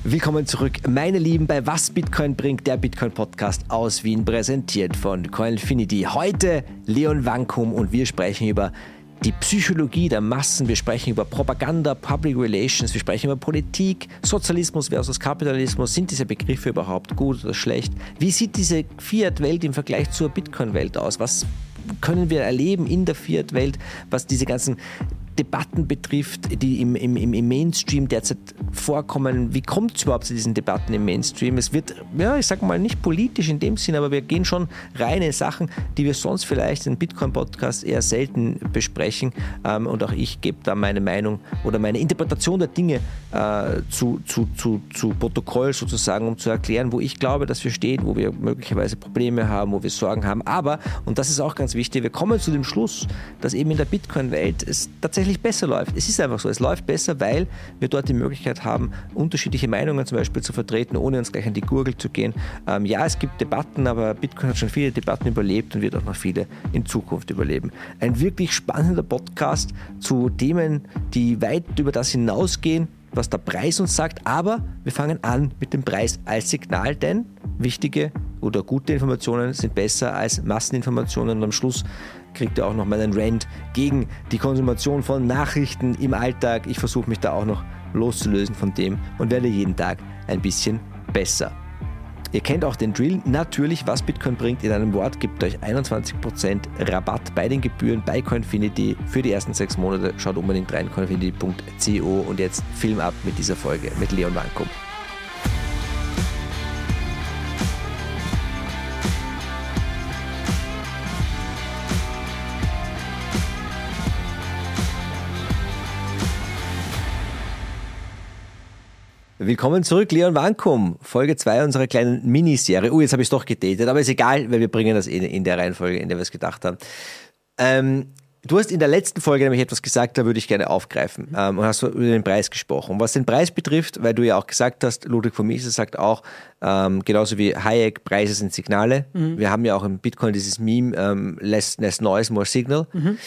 Willkommen zurück, meine Lieben, bei Was Bitcoin bringt, der Bitcoin-Podcast aus Wien, präsentiert von Coinfinity. Heute Leon Vankum und wir sprechen über die Psychologie der Massen, wir sprechen über Propaganda, Public Relations, wir sprechen über Politik, Sozialismus versus Kapitalismus. Sind diese Begriffe überhaupt gut oder schlecht? Wie sieht diese Fiat-Welt im Vergleich zur Bitcoin-Welt aus? Was können wir erleben in der Fiat-Welt, was diese ganzen Debatten betrifft, die im Mainstream derzeit vorkommen? Wie kommt es überhaupt zu diesen Debatten im Mainstream? Es wird, ja, ich sage mal, nicht politisch in dem Sinn, aber wir gehen schon rein in Sachen, die wir sonst vielleicht in Bitcoin-Podcasts eher selten besprechen. Und auch ich gebe da meine Meinung oder meine Interpretation der Dinge zu Protokoll sozusagen, um zu erklären, wo ich glaube, dass wir stehen, wo wir möglicherweise Probleme haben, wo wir Sorgen haben. Aber, und das ist auch ganz wichtig, wir kommen zu dem Schluss, dass eben in der Bitcoin-Welt es tatsächlich besser läuft. Es ist einfach so, es läuft besser, weil wir dort die Möglichkeit haben, unterschiedliche Meinungen zum Beispiel zu vertreten, ohne uns gleich an die Gurgel zu gehen. Ja, es gibt Debatten, aber Bitcoin hat schon viele Debatten überlebt und wird auch noch viele in Zukunft überleben. Ein wirklich spannender Podcast zu Themen, die weit über das hinausgehen, was der Preis uns sagt, aber wir fangen an mit dem Preis als Signal, denn wichtige oder gute Informationen sind besser als Masseninformationen und am Schluss kriegt ihr auch noch mal einen Rant gegen die Konsumation von Nachrichten im Alltag. Ich versuche mich da auch noch loszulösen von dem und werde jeden Tag ein bisschen besser. Ihr kennt auch den Drill. Natürlich, was Bitcoin bringt in einem Wort, gibt euch 21% Rabatt bei den Gebühren bei Coinfinity für die ersten 6 Monate. Schaut unbedingt rein, coinfinity.co, und jetzt Film ab mit dieser Folge mit Leon Vankum. Willkommen zurück, Leon Vankum, Folge 2 unserer kleinen Miniserie. Jetzt habe ich es doch gedatet, aber ist egal, weil wir bringen das in der Reihenfolge, in der wir es gedacht haben. Du hast in der letzten Folge nämlich etwas gesagt, da würde ich gerne aufgreifen, und hast über den Preis gesprochen. Was den Preis betrifft, weil du ja auch gesagt hast, Ludwig von Mises sagt auch, genauso wie Hayek, Preise sind Signale. Wir haben ja auch im Bitcoin dieses Meme, less noise, more signal.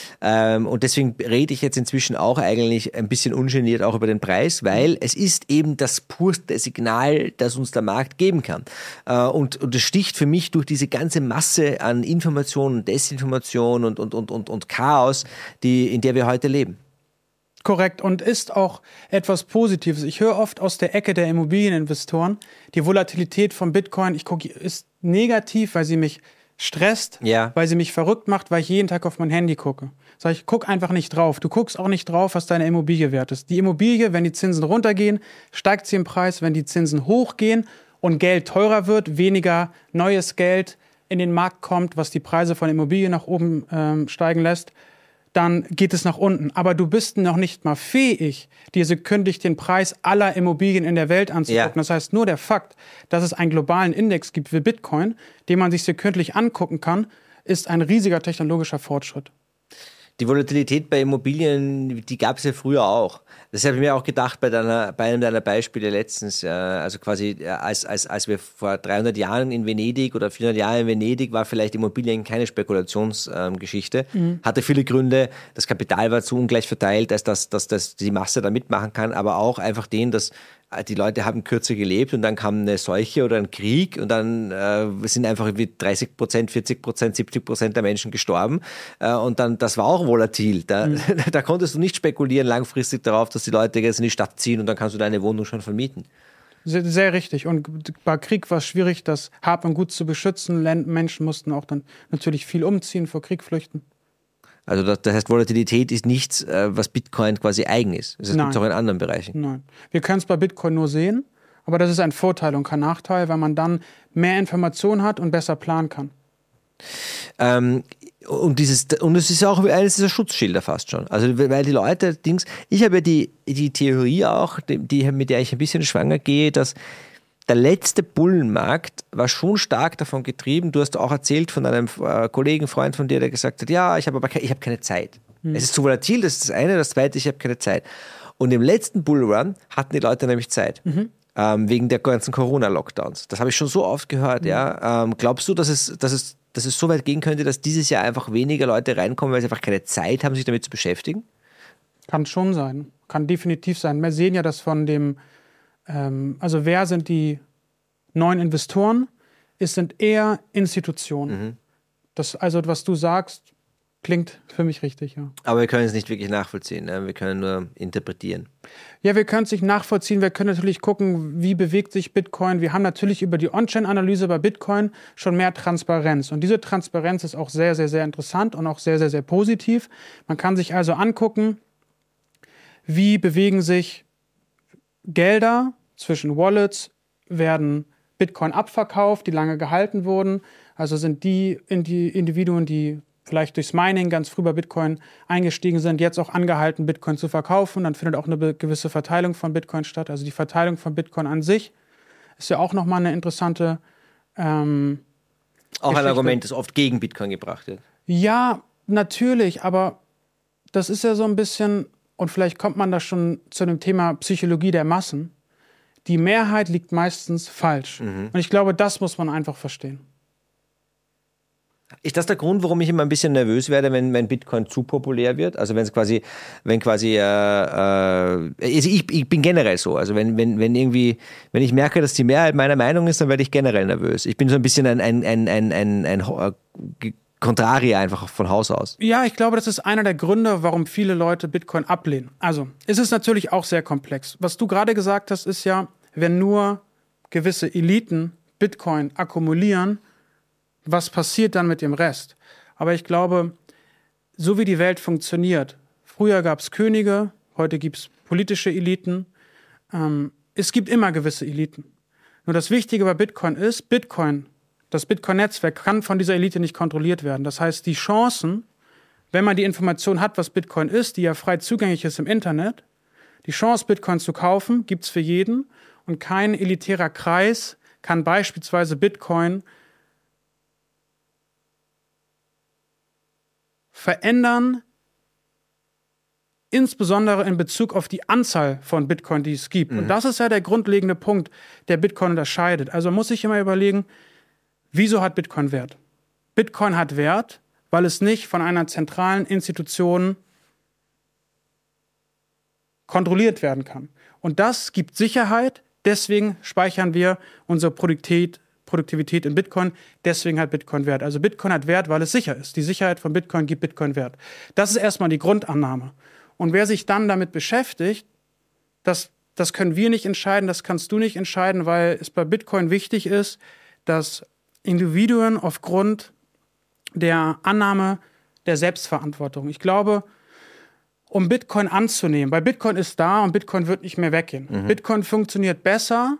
Und deswegen rede ich jetzt inzwischen auch eigentlich ein bisschen ungeniert auch über den Preis, weil es ist eben das purste Signal, das uns der Markt geben kann. Und das sticht für mich durch diese ganze Masse an Informationen, Desinformation und Chaos, in der wir heute leben. Korrekt, und ist auch etwas Positives. Ich höre oft aus der Ecke der Immobilieninvestoren, die Volatilität von Bitcoin, ist negativ, weil sie mich stresst, weil sie mich verrückt macht, weil ich jeden Tag auf mein Handy gucke. Sag ich, guck einfach nicht drauf. Du guckst auch nicht drauf, was deine Immobilie wert ist. Die Immobilie, wenn die Zinsen runtergehen, steigt sie im Preis. Wenn die Zinsen hochgehen und Geld teurer wird, weniger neues Geld in den Markt kommt, was die Preise von Immobilien nach oben steigen lässt, dann geht es nach unten. Aber du bist noch nicht mal fähig, dir sekündlich den Preis aller Immobilien in der Welt anzugucken. Ja. Das heißt, nur der Fakt, dass es einen globalen Index gibt wie Bitcoin, den man sich sekündlich angucken kann, ist ein riesiger technologischer Fortschritt. Die Volatilität bei Immobilien, die gab es ja früher auch. Das habe ich mir auch gedacht bei einem deiner Beispiele letztens. Also quasi, als wir vor 300 Jahren in Venedig oder 400 Jahren in Venedig war vielleicht Immobilien keine Spekulationsgeschichte. Hatte viele Gründe. Das Kapital war zu ungleich verteilt, als dass die Masse da mitmachen kann. Aber auch einfach dass die Leute haben kürzer gelebt und dann kam eine Seuche oder ein Krieg und dann sind einfach 30%, 40%, 70% der Menschen gestorben und dann, das war auch volatil. Da konntest du nicht spekulieren langfristig darauf, dass die Leute jetzt in die Stadt ziehen und dann kannst du deine Wohnung schon vermieten. Sehr, sehr richtig. Und bei Krieg war es schwierig, das Hab und Gut zu beschützen. Menschen mussten auch dann natürlich viel umziehen, vor Krieg flüchten. Also das heißt, Volatilität ist nichts, was Bitcoin quasi eigen ist. Das gibt es auch in anderen Bereichen. Nein, wir können es bei Bitcoin nur sehen, aber das ist ein Vorteil und kein Nachteil, weil man dann mehr Informationen hat und besser planen kann. Und es ist auch eines dieser Schutzschilder fast schon. Also weil die Leute, ich habe ja die Theorie auch, mit der ich ein bisschen schwanger gehe, dass der letzte Bullenmarkt war schon stark davon getrieben. Du hast auch erzählt von einem Kollegen, Freund von dir, der gesagt hat, ja, ich habe keine Zeit. Es ist zu volatil, das ist das eine. Das zweite, ich habe keine Zeit. Und im letzten Bullrun hatten die Leute nämlich Zeit. Wegen der ganzen Corona-Lockdowns. Das habe ich schon so oft gehört. Ja. Glaubst du, dass es so weit gehen könnte, dass dieses Jahr einfach weniger Leute reinkommen, weil sie einfach keine Zeit haben, sich damit zu beschäftigen? Kann schon sein. Kann definitiv sein. Wir sehen ja, dass von dem Also wer sind die neuen Investoren? Es sind eher Institutionen. Das, also was du sagst, klingt für mich richtig, ja. Aber wir können es nicht wirklich nachvollziehen, ne? Wir können nur interpretieren. Ja, wir können es nicht nachvollziehen. Wir können natürlich gucken, wie bewegt sich Bitcoin. Wir haben natürlich über die On-Chain-Analyse bei Bitcoin schon mehr Transparenz. Und diese Transparenz ist auch sehr, sehr, sehr interessant und auch sehr, sehr, sehr positiv. Man kann sich also angucken, wie bewegen sich Gelder zwischen Wallets, werden Bitcoin abverkauft, die lange gehalten wurden. Also sind die Individuen, die vielleicht durchs Mining ganz früh bei Bitcoin eingestiegen sind, jetzt auch angehalten, Bitcoin zu verkaufen. Dann findet auch eine gewisse Verteilung von Bitcoin statt. Also die Verteilung von Bitcoin an sich ist ja auch nochmal eine interessante auch ein Argument, das oft gegen Bitcoin gebracht wird. Ja, natürlich, aber das ist ja so ein bisschen, und vielleicht kommt man da schon zu dem Thema Psychologie der Massen. Die Mehrheit liegt meistens falsch. Und ich glaube, das muss man einfach verstehen. Ist das der Grund, warum ich immer ein bisschen nervös werde, wenn Bitcoin zu populär wird? Also ich bin generell so. Also wenn ich merke, dass die Mehrheit meiner Meinung ist, dann werde ich generell nervös. Ich bin so ein bisschen ein Contrarier einfach von Haus aus. Ja, ich glaube, das ist einer der Gründe, warum viele Leute Bitcoin ablehnen. Also, es ist natürlich auch sehr komplex. Was du gerade gesagt hast, ist ja, wenn nur gewisse Eliten Bitcoin akkumulieren, was passiert dann mit dem Rest? Aber ich glaube, so wie die Welt funktioniert, früher gab es Könige, heute gibt es politische Eliten. Es gibt immer gewisse Eliten. Nur das Wichtige bei Bitcoin ist, das Bitcoin-Netzwerk kann von dieser Elite nicht kontrolliert werden. Das heißt, die Chancen, wenn man die Information hat, was Bitcoin ist, die ja frei zugänglich ist im Internet, die Chance, Bitcoin zu kaufen, gibt es für jeden. Und kein elitärer Kreis kann beispielsweise Bitcoin verändern, insbesondere in Bezug auf die Anzahl von Bitcoin, die es gibt. Und das ist ja der grundlegende Punkt, der Bitcoin unterscheidet. Also muss ich immer überlegen, wieso hat Bitcoin Wert? Bitcoin hat Wert, weil es nicht von einer zentralen Institution kontrolliert werden kann. Und das gibt Sicherheit, deswegen speichern wir unsere Produktivität in Bitcoin, deswegen hat Bitcoin Wert. Also Bitcoin hat Wert, weil es sicher ist. Die Sicherheit von Bitcoin gibt Bitcoin Wert. Das ist erstmal die Grundannahme. Und wer sich dann damit beschäftigt, das können wir nicht entscheiden, das kannst du nicht entscheiden, weil es bei Bitcoin wichtig ist, dass Individuen aufgrund der Annahme der Selbstverantwortung. Ich glaube, um Bitcoin anzunehmen, weil Bitcoin ist da und Bitcoin wird nicht mehr weggehen. Bitcoin funktioniert besser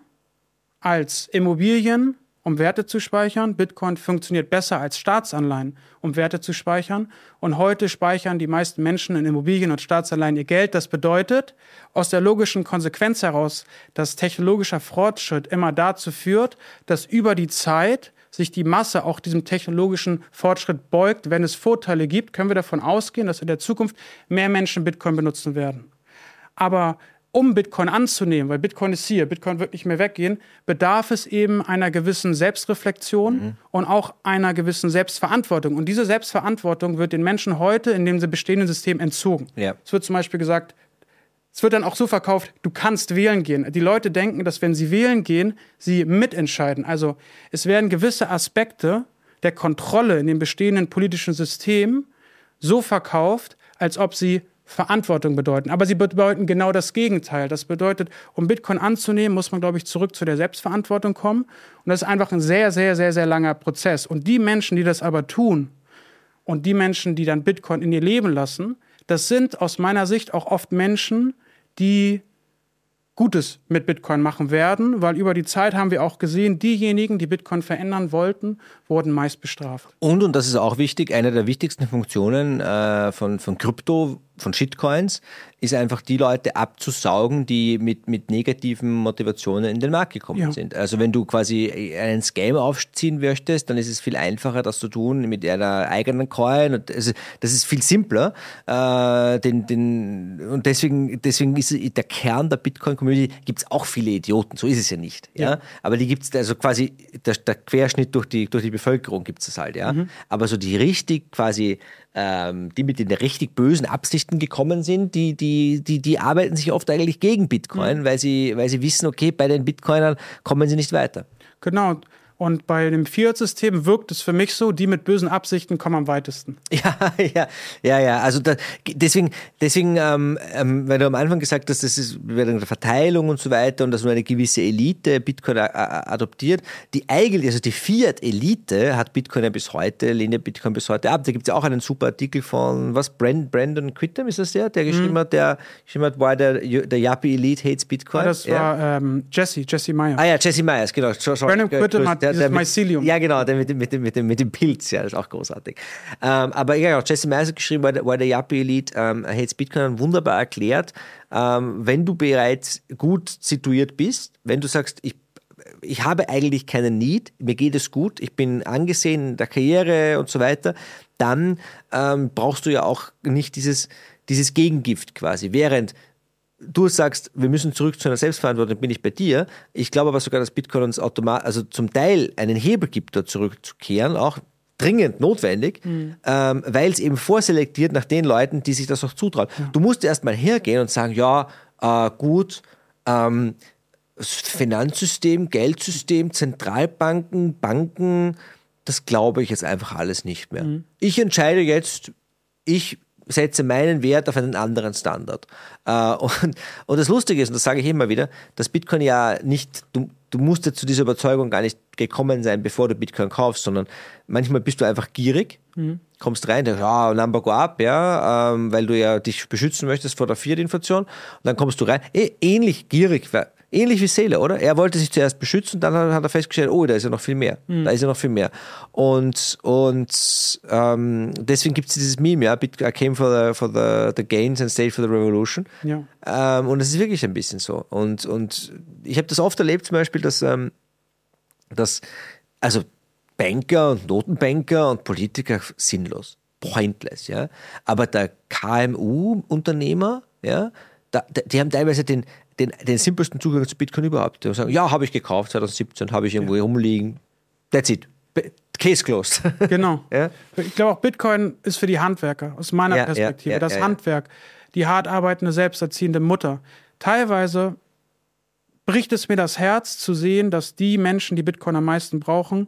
als Immobilien, um Werte zu speichern. Bitcoin funktioniert besser als Staatsanleihen, um Werte zu speichern. Und heute speichern die meisten Menschen in Immobilien und Staatsanleihen ihr Geld. Das bedeutet, aus der logischen Konsequenz heraus, dass technologischer Fortschritt immer dazu führt, dass über die Zeit sich die Masse auch diesem technologischen Fortschritt beugt. Wenn es Vorteile gibt, können wir davon ausgehen, dass in der Zukunft mehr Menschen Bitcoin benutzen werden. Aber um Bitcoin anzunehmen, weil Bitcoin ist hier, Bitcoin wird nicht mehr weggehen, bedarf es eben einer gewissen Selbstreflexion und auch einer gewissen Selbstverantwortung. Und diese Selbstverantwortung wird den Menschen heute in dem bestehenden System entzogen. Ja. Es wird zum Beispiel gesagt, es wird dann auch so verkauft, du kannst wählen gehen. Die Leute denken, dass wenn sie wählen gehen, sie mitentscheiden. Also es werden gewisse Aspekte der Kontrolle in dem bestehenden politischen System so verkauft, als ob sie Verantwortung bedeuten. Aber sie bedeuten genau das Gegenteil. Das bedeutet, um Bitcoin anzunehmen, muss man, glaube ich, zurück zu der Selbstverantwortung kommen. Und das ist einfach ein sehr, sehr, sehr, sehr langer Prozess. Und die Menschen, die das aber tun und die Menschen, die dann Bitcoin in ihr Leben lassen, das sind aus meiner Sicht auch oft Menschen, die Gutes mit Bitcoin machen werden, weil über die Zeit haben wir auch gesehen, diejenigen, die Bitcoin verändern wollten, wurden meist bestraft. Und das ist auch wichtig, eine der wichtigsten Funktionen von Krypto, von Shitcoins, ist einfach die Leute abzusaugen, die mit negativen Motivationen in den Markt gekommen sind. Also wenn du quasi einen Scam aufziehen möchtest, dann ist es viel einfacher, das zu tun mit einer eigenen Coin. Und das ist viel simpler. Und deswegen ist der Kern der Bitcoin-Community, gibt es auch viele Idioten, so ist es ja nicht. Ja? Aber die gibt es, also quasi der Querschnitt durch die Bevölkerung gibt es das halt. Ja? Aber so die richtig quasi die mit den richtig bösen Absichten Eliten gekommen sind, die arbeiten sich oft eigentlich gegen Bitcoin, weil sie wissen, okay, bei den Bitcoinern kommen sie nicht weiter. Genau. Und bei dem Fiat-System wirkt es für mich so, die mit bösen Absichten kommen am weitesten. Ja. Also deswegen, weil du am Anfang gesagt hast, das ist bei der Verteilung und so weiter und dass nur eine gewisse Elite Bitcoin adoptiert. Die Fiat-Elite hat Bitcoin ja bis heute, lehnt ja Bitcoin bis heute ab. Da gibt es ja auch einen super Artikel von, Brandon Quittem ist das der geschrieben hat, why the Yuppie Elite hates Bitcoin. Ja, das war Jesse Myers. Ah ja, Jesse Myers, genau. Brandon Quittem hat dieses Mycelium. Ja, genau, der mit dem Pilz, ja, das ist auch großartig. Aber ja, Jesse Myers hat geschrieben, why the Yuppie Elite hates Bitcoin, wunderbar erklärt, wenn du bereits gut situiert bist, wenn du sagst, ich habe eigentlich keinen Need, mir geht es gut, ich bin angesehen in der Karriere und so weiter, dann brauchst du ja auch nicht dieses Gegengift quasi, während du sagst, wir müssen zurück zu einer Selbstverantwortung, bin ich bei dir. Ich glaube aber sogar, dass Bitcoin uns also zum Teil einen Hebel gibt, da zurückzukehren, auch dringend notwendig, weil es eben vorselektiert nach den Leuten, die sich das auch zutrauen. Ja. Du musst erst mal hergehen und sagen, gut, das Finanzsystem, Geldsystem, Zentralbanken, Banken, das glaube ich jetzt einfach alles nicht mehr. Ich entscheide jetzt, ich setze meinen Wert auf einen anderen Standard. Und das Lustige ist, und das sage ich immer wieder, dass Bitcoin ja nicht, du musst ja zu dieser Überzeugung gar nicht gekommen sein, bevor du Bitcoin kaufst, sondern manchmal bist du einfach gierig, kommst rein, denkst, Number go up, weil du ja dich beschützen möchtest vor der Fiat-Inflation, und dann kommst du rein, ähnlich gierig, ähnlich wie Saylor, oder? Er wollte sich zuerst beschützen, dann hat er festgestellt, da ist ja noch viel mehr. Da ist ja noch viel mehr. Und deswegen gibt es dieses Meme, I came for the gains and stayed for the revolution. Ja. Und es ist wirklich ein bisschen so. Und ich habe das oft erlebt, zum Beispiel, dass also Banker und Notenbanker und Politiker sinnlos, pointless, ja. Aber der KMU-Unternehmer, ja, die haben teilweise den simpelsten Zugang zu Bitcoin überhaupt. Die sagen, habe ich gekauft, 2017, habe ich irgendwo rumliegen. That's it. Case closed. Genau. Ja? Ich glaube auch, Bitcoin ist für die Handwerker, aus meiner Perspektive. Das Handwerk, die hart arbeitende, selbsterziehende Mutter. Teilweise bricht es mir das Herz zu sehen, dass die Menschen, die Bitcoin am meisten brauchen,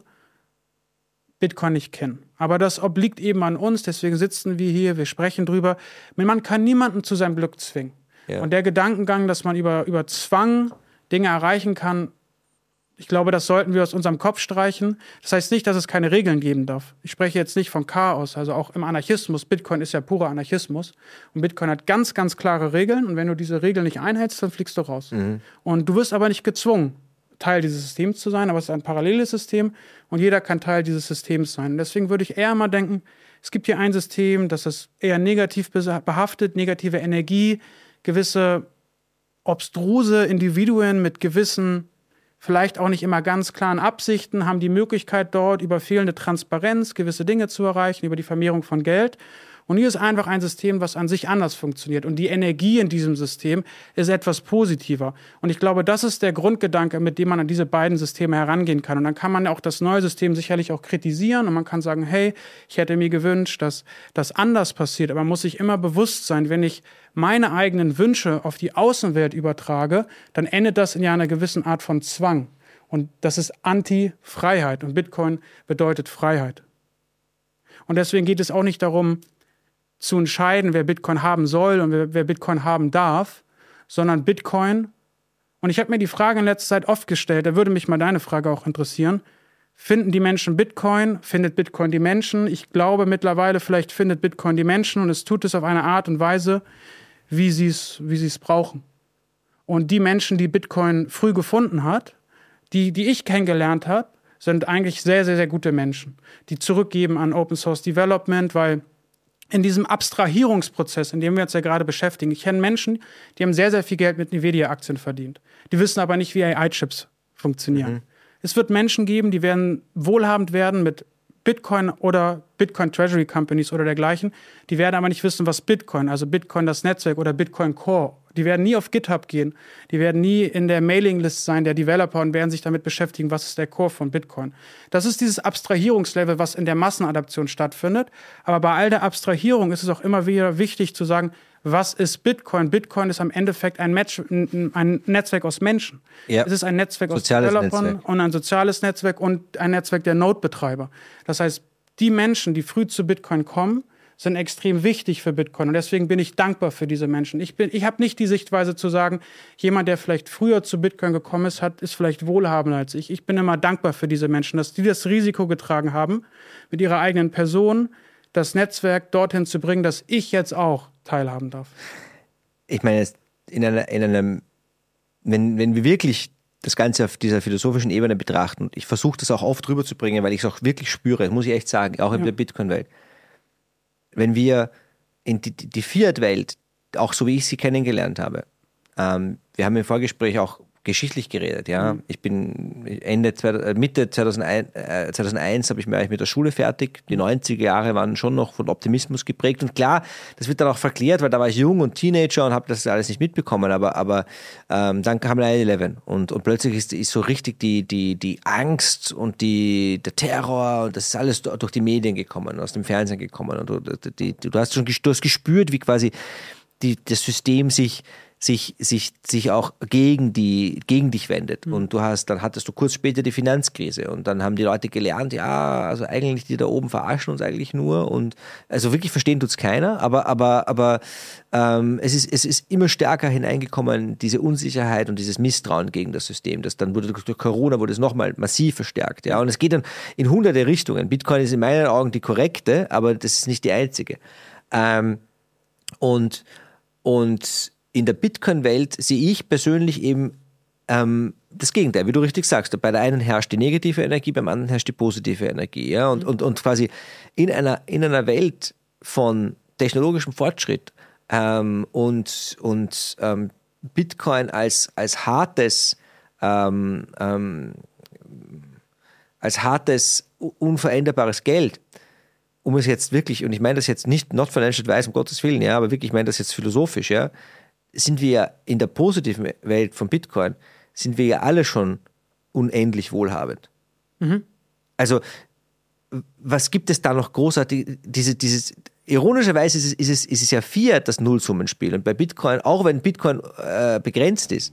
Bitcoin nicht kennen. Aber das obliegt eben an uns, deswegen sitzen wir hier, wir sprechen drüber. Man kann niemanden zu seinem Glück zwingen. Ja. Und der Gedankengang, dass man über Zwang Dinge erreichen kann, ich glaube, das sollten wir aus unserem Kopf streichen. Das heißt nicht, dass es keine Regeln geben darf. Ich spreche jetzt nicht von Chaos, also auch im Anarchismus. Bitcoin ist ja purer Anarchismus. Und Bitcoin hat ganz, ganz klare Regeln. Und wenn du diese Regeln nicht einhältst, dann fliegst du raus. Und du wirst aber nicht gezwungen, Teil dieses Systems zu sein. Aber es ist ein paralleles System und jeder kann Teil dieses Systems sein. Und deswegen würde ich eher mal denken, es gibt hier ein System, das ist eher negativ behaftet, negative Energie, gewisse obstruse Individuen mit gewissen, vielleicht auch nicht immer ganz klaren Absichten, haben die Möglichkeit dort über fehlende Transparenz gewisse Dinge zu erreichen, über die Vermehrung von Geld. Und hier ist einfach ein System, was an sich anders funktioniert. Und die Energie in diesem System ist etwas positiver. Und ich glaube, das ist der Grundgedanke, mit dem man an diese beiden Systeme herangehen kann. Und dann kann man auch das neue System sicherlich auch kritisieren. Und man kann sagen, hey, ich hätte mir gewünscht, dass das anders passiert. Aber man muss sich immer bewusst sein, wenn ich meine eigenen Wünsche auf die Außenwelt übertrage, dann endet das in ja einer gewissen Art von Zwang. Und das ist Anti-Freiheit. Und Bitcoin bedeutet Freiheit. Und deswegen geht es auch nicht darum, zu entscheiden, wer Bitcoin haben soll und wer Bitcoin haben darf, sondern Bitcoin, und ich habe mir die Frage in letzter Zeit oft gestellt, da würde mich mal deine Frage auch interessieren, finden die Menschen Bitcoin, findet Bitcoin die Menschen? Ich glaube mittlerweile, vielleicht findet Bitcoin die Menschen und es tut es auf eine Art und Weise, wie sie es brauchen. Und die Menschen, die Bitcoin früh gefunden hat, die ich kennengelernt habe, sind eigentlich sehr, sehr, sehr gute Menschen, die zurückgeben an Open Source Development, weil in diesem Abstrahierungsprozess, in dem wir uns ja gerade beschäftigen, ich kenne Menschen, die haben sehr, sehr viel Geld mit Nvidia-Aktien verdient. Die wissen aber nicht, wie AI-Chips funktionieren. Es wird Menschen geben, die werden wohlhabend werden mit Bitcoin oder Bitcoin Treasury Companies oder dergleichen. Die werden aber nicht wissen, was Bitcoin, also Bitcoin das Netzwerk oder Bitcoin Core, die werden nie auf GitHub gehen. Die werden nie in der Mailinglist sein der Developer und werden sich damit beschäftigen, was ist der Core von Bitcoin. Das ist dieses Abstrahierungslevel, was in der Massenadaption stattfindet. Aber bei all der Abstrahierung ist es auch immer wieder wichtig zu sagen, was ist Bitcoin? Bitcoin ist am Endeffekt ein Netzwerk aus Menschen. Ja. Es ist ein Netzwerk aus Developern und ein soziales Netzwerk und ein Netzwerk der Node-Betreiber. Das heißt, die Menschen, die früh zu Bitcoin kommen, sind extrem wichtig für Bitcoin. Und deswegen bin ich dankbar für diese Menschen. Ich habe nicht die Sichtweise zu sagen, jemand, der vielleicht früher zu Bitcoin gekommen ist, ist vielleicht wohlhabender als ich. Ich bin immer dankbar für diese Menschen, dass die das Risiko getragen haben, mit ihrer eigenen Person das Netzwerk dorthin zu bringen, dass ich jetzt auch teilhaben darf. Ich meine, wenn wir wirklich das Ganze auf dieser philosophischen Ebene betrachten, und ich versuche das auch oft rüberzubringen, weil ich es auch wirklich spüre, muss ich echt sagen, auch in der Bitcoin-Welt. Wenn wir in die Fiat-Welt, auch so wie ich sie kennengelernt habe, wir haben im Vorgespräch auch geschichtlich geredet, ja. Ich bin Mitte 2001 habe ich mir eigentlich mit der Schule fertig. Die 90er Jahre waren schon noch von Optimismus geprägt und klar, das wird dann auch verklärt, weil da war ich jung und Teenager und habe das alles nicht mitbekommen, aber dann kam 9/11 und plötzlich ist so richtig die Angst und der Terror und das ist alles durch die Medien gekommen, aus dem Fernsehen gekommen und du hast gespürt, wie quasi das System sich auch gegen dich wendet. Und dann hattest du kurz später die Finanzkrise und dann haben die Leute gelernt, ja, also eigentlich die da oben verarschen uns eigentlich nur und also wirklich verstehen tut's keiner, aber es ist immer stärker hineingekommen, diese Unsicherheit und dieses Misstrauen gegen das System. Dann durch Corona wurde es nochmal massiv verstärkt, ja, und es geht dann in hunderte Richtungen. Bitcoin ist in meinen Augen die korrekte, aber das ist nicht die einzige. Und in der Bitcoin-Welt sehe ich persönlich eben das Gegenteil, wie du richtig sagst. Bei der einen herrscht die negative Energie, beim anderen herrscht die positive Energie. Ja? Und quasi in einer Welt von technologischem Fortschritt und Bitcoin als hartes, unveränderbares Geld, um es jetzt wirklich, und ich meine das jetzt nicht not financial advice, um Gottes Willen, ja, aber wirklich, ich meine das jetzt philosophisch, ja, sind wir ja in der positiven Welt von Bitcoin, sind wir ja alle schon unendlich wohlhabend. Mhm. Also, was gibt es da noch großartig? Ironischerweise ist es ja Fiat das Nullsummenspiel und bei Bitcoin, auch wenn Bitcoin begrenzt ist,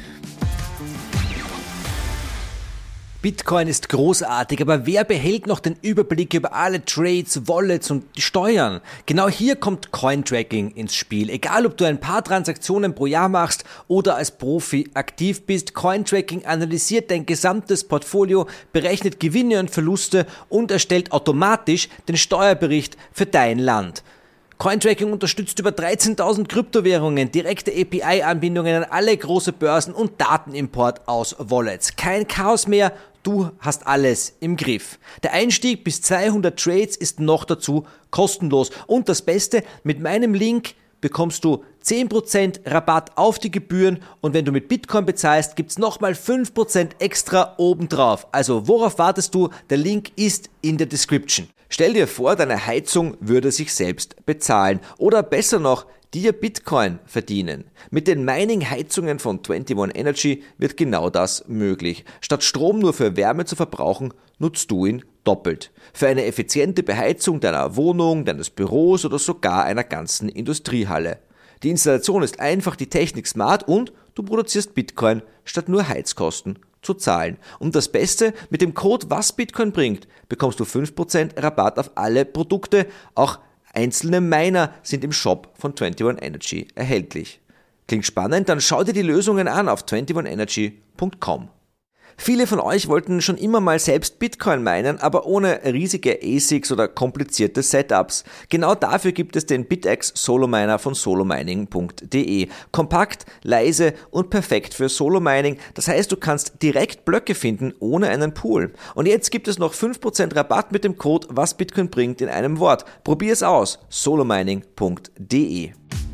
Bitcoin ist großartig, aber wer behält noch den Überblick über alle Trades, Wallets und die Steuern? Genau hier kommt Cointracking ins Spiel. Egal, ob du ein paar Transaktionen pro Jahr machst oder als Profi aktiv bist, Cointracking analysiert dein gesamtes Portfolio, berechnet Gewinne und Verluste und erstellt automatisch den Steuerbericht für dein Land. Cointracking unterstützt über 13.000 Kryptowährungen, direkte API-Anbindungen an alle große Börsen und Datenimport aus Wallets. Kein Chaos mehr, du hast alles im Griff. Der Einstieg bis 200 Trades ist noch dazu kostenlos. Und das Beste, mit meinem Link bekommst du 10% Rabatt auf die Gebühren und wenn du mit Bitcoin bezahlst, gibt's nochmal 5% extra obendrauf. Also worauf wartest du? Der Link ist in der Description. Stell dir vor, deine Heizung würde sich selbst bezahlen oder besser noch, dir Bitcoin verdienen. Mit den Mining-Heizungen von 21 Energy wird genau das möglich. Statt Strom nur für Wärme zu verbrauchen, nutzt du ihn doppelt. Für eine effiziente Beheizung deiner Wohnung, deines Büros oder sogar einer ganzen Industriehalle. Die Installation ist einfach, die Technik smart und du produzierst Bitcoin statt nur Heizkosten zu zahlen. Und das Beste, mit dem Code Was Bitcoin bringt, bekommst du 5% Rabatt auf alle Produkte. Auch einzelne Miner sind im Shop von 21 Energy erhältlich. Klingt spannend? Dann schau dir die Lösungen an auf 21energy.com. Viele von euch wollten schon immer mal selbst Bitcoin minen, aber ohne riesige ASICs oder komplizierte Setups. Genau dafür gibt es den BitX Solo Miner von solomining.de. Kompakt, leise und perfekt für Solo Mining. Das heißt, du kannst direkt Blöcke finden ohne einen Pool. Und jetzt gibt es noch 5% Rabatt mit dem Code Was Bitcoin bringt in einem Wort. Probier es aus. solomining.de.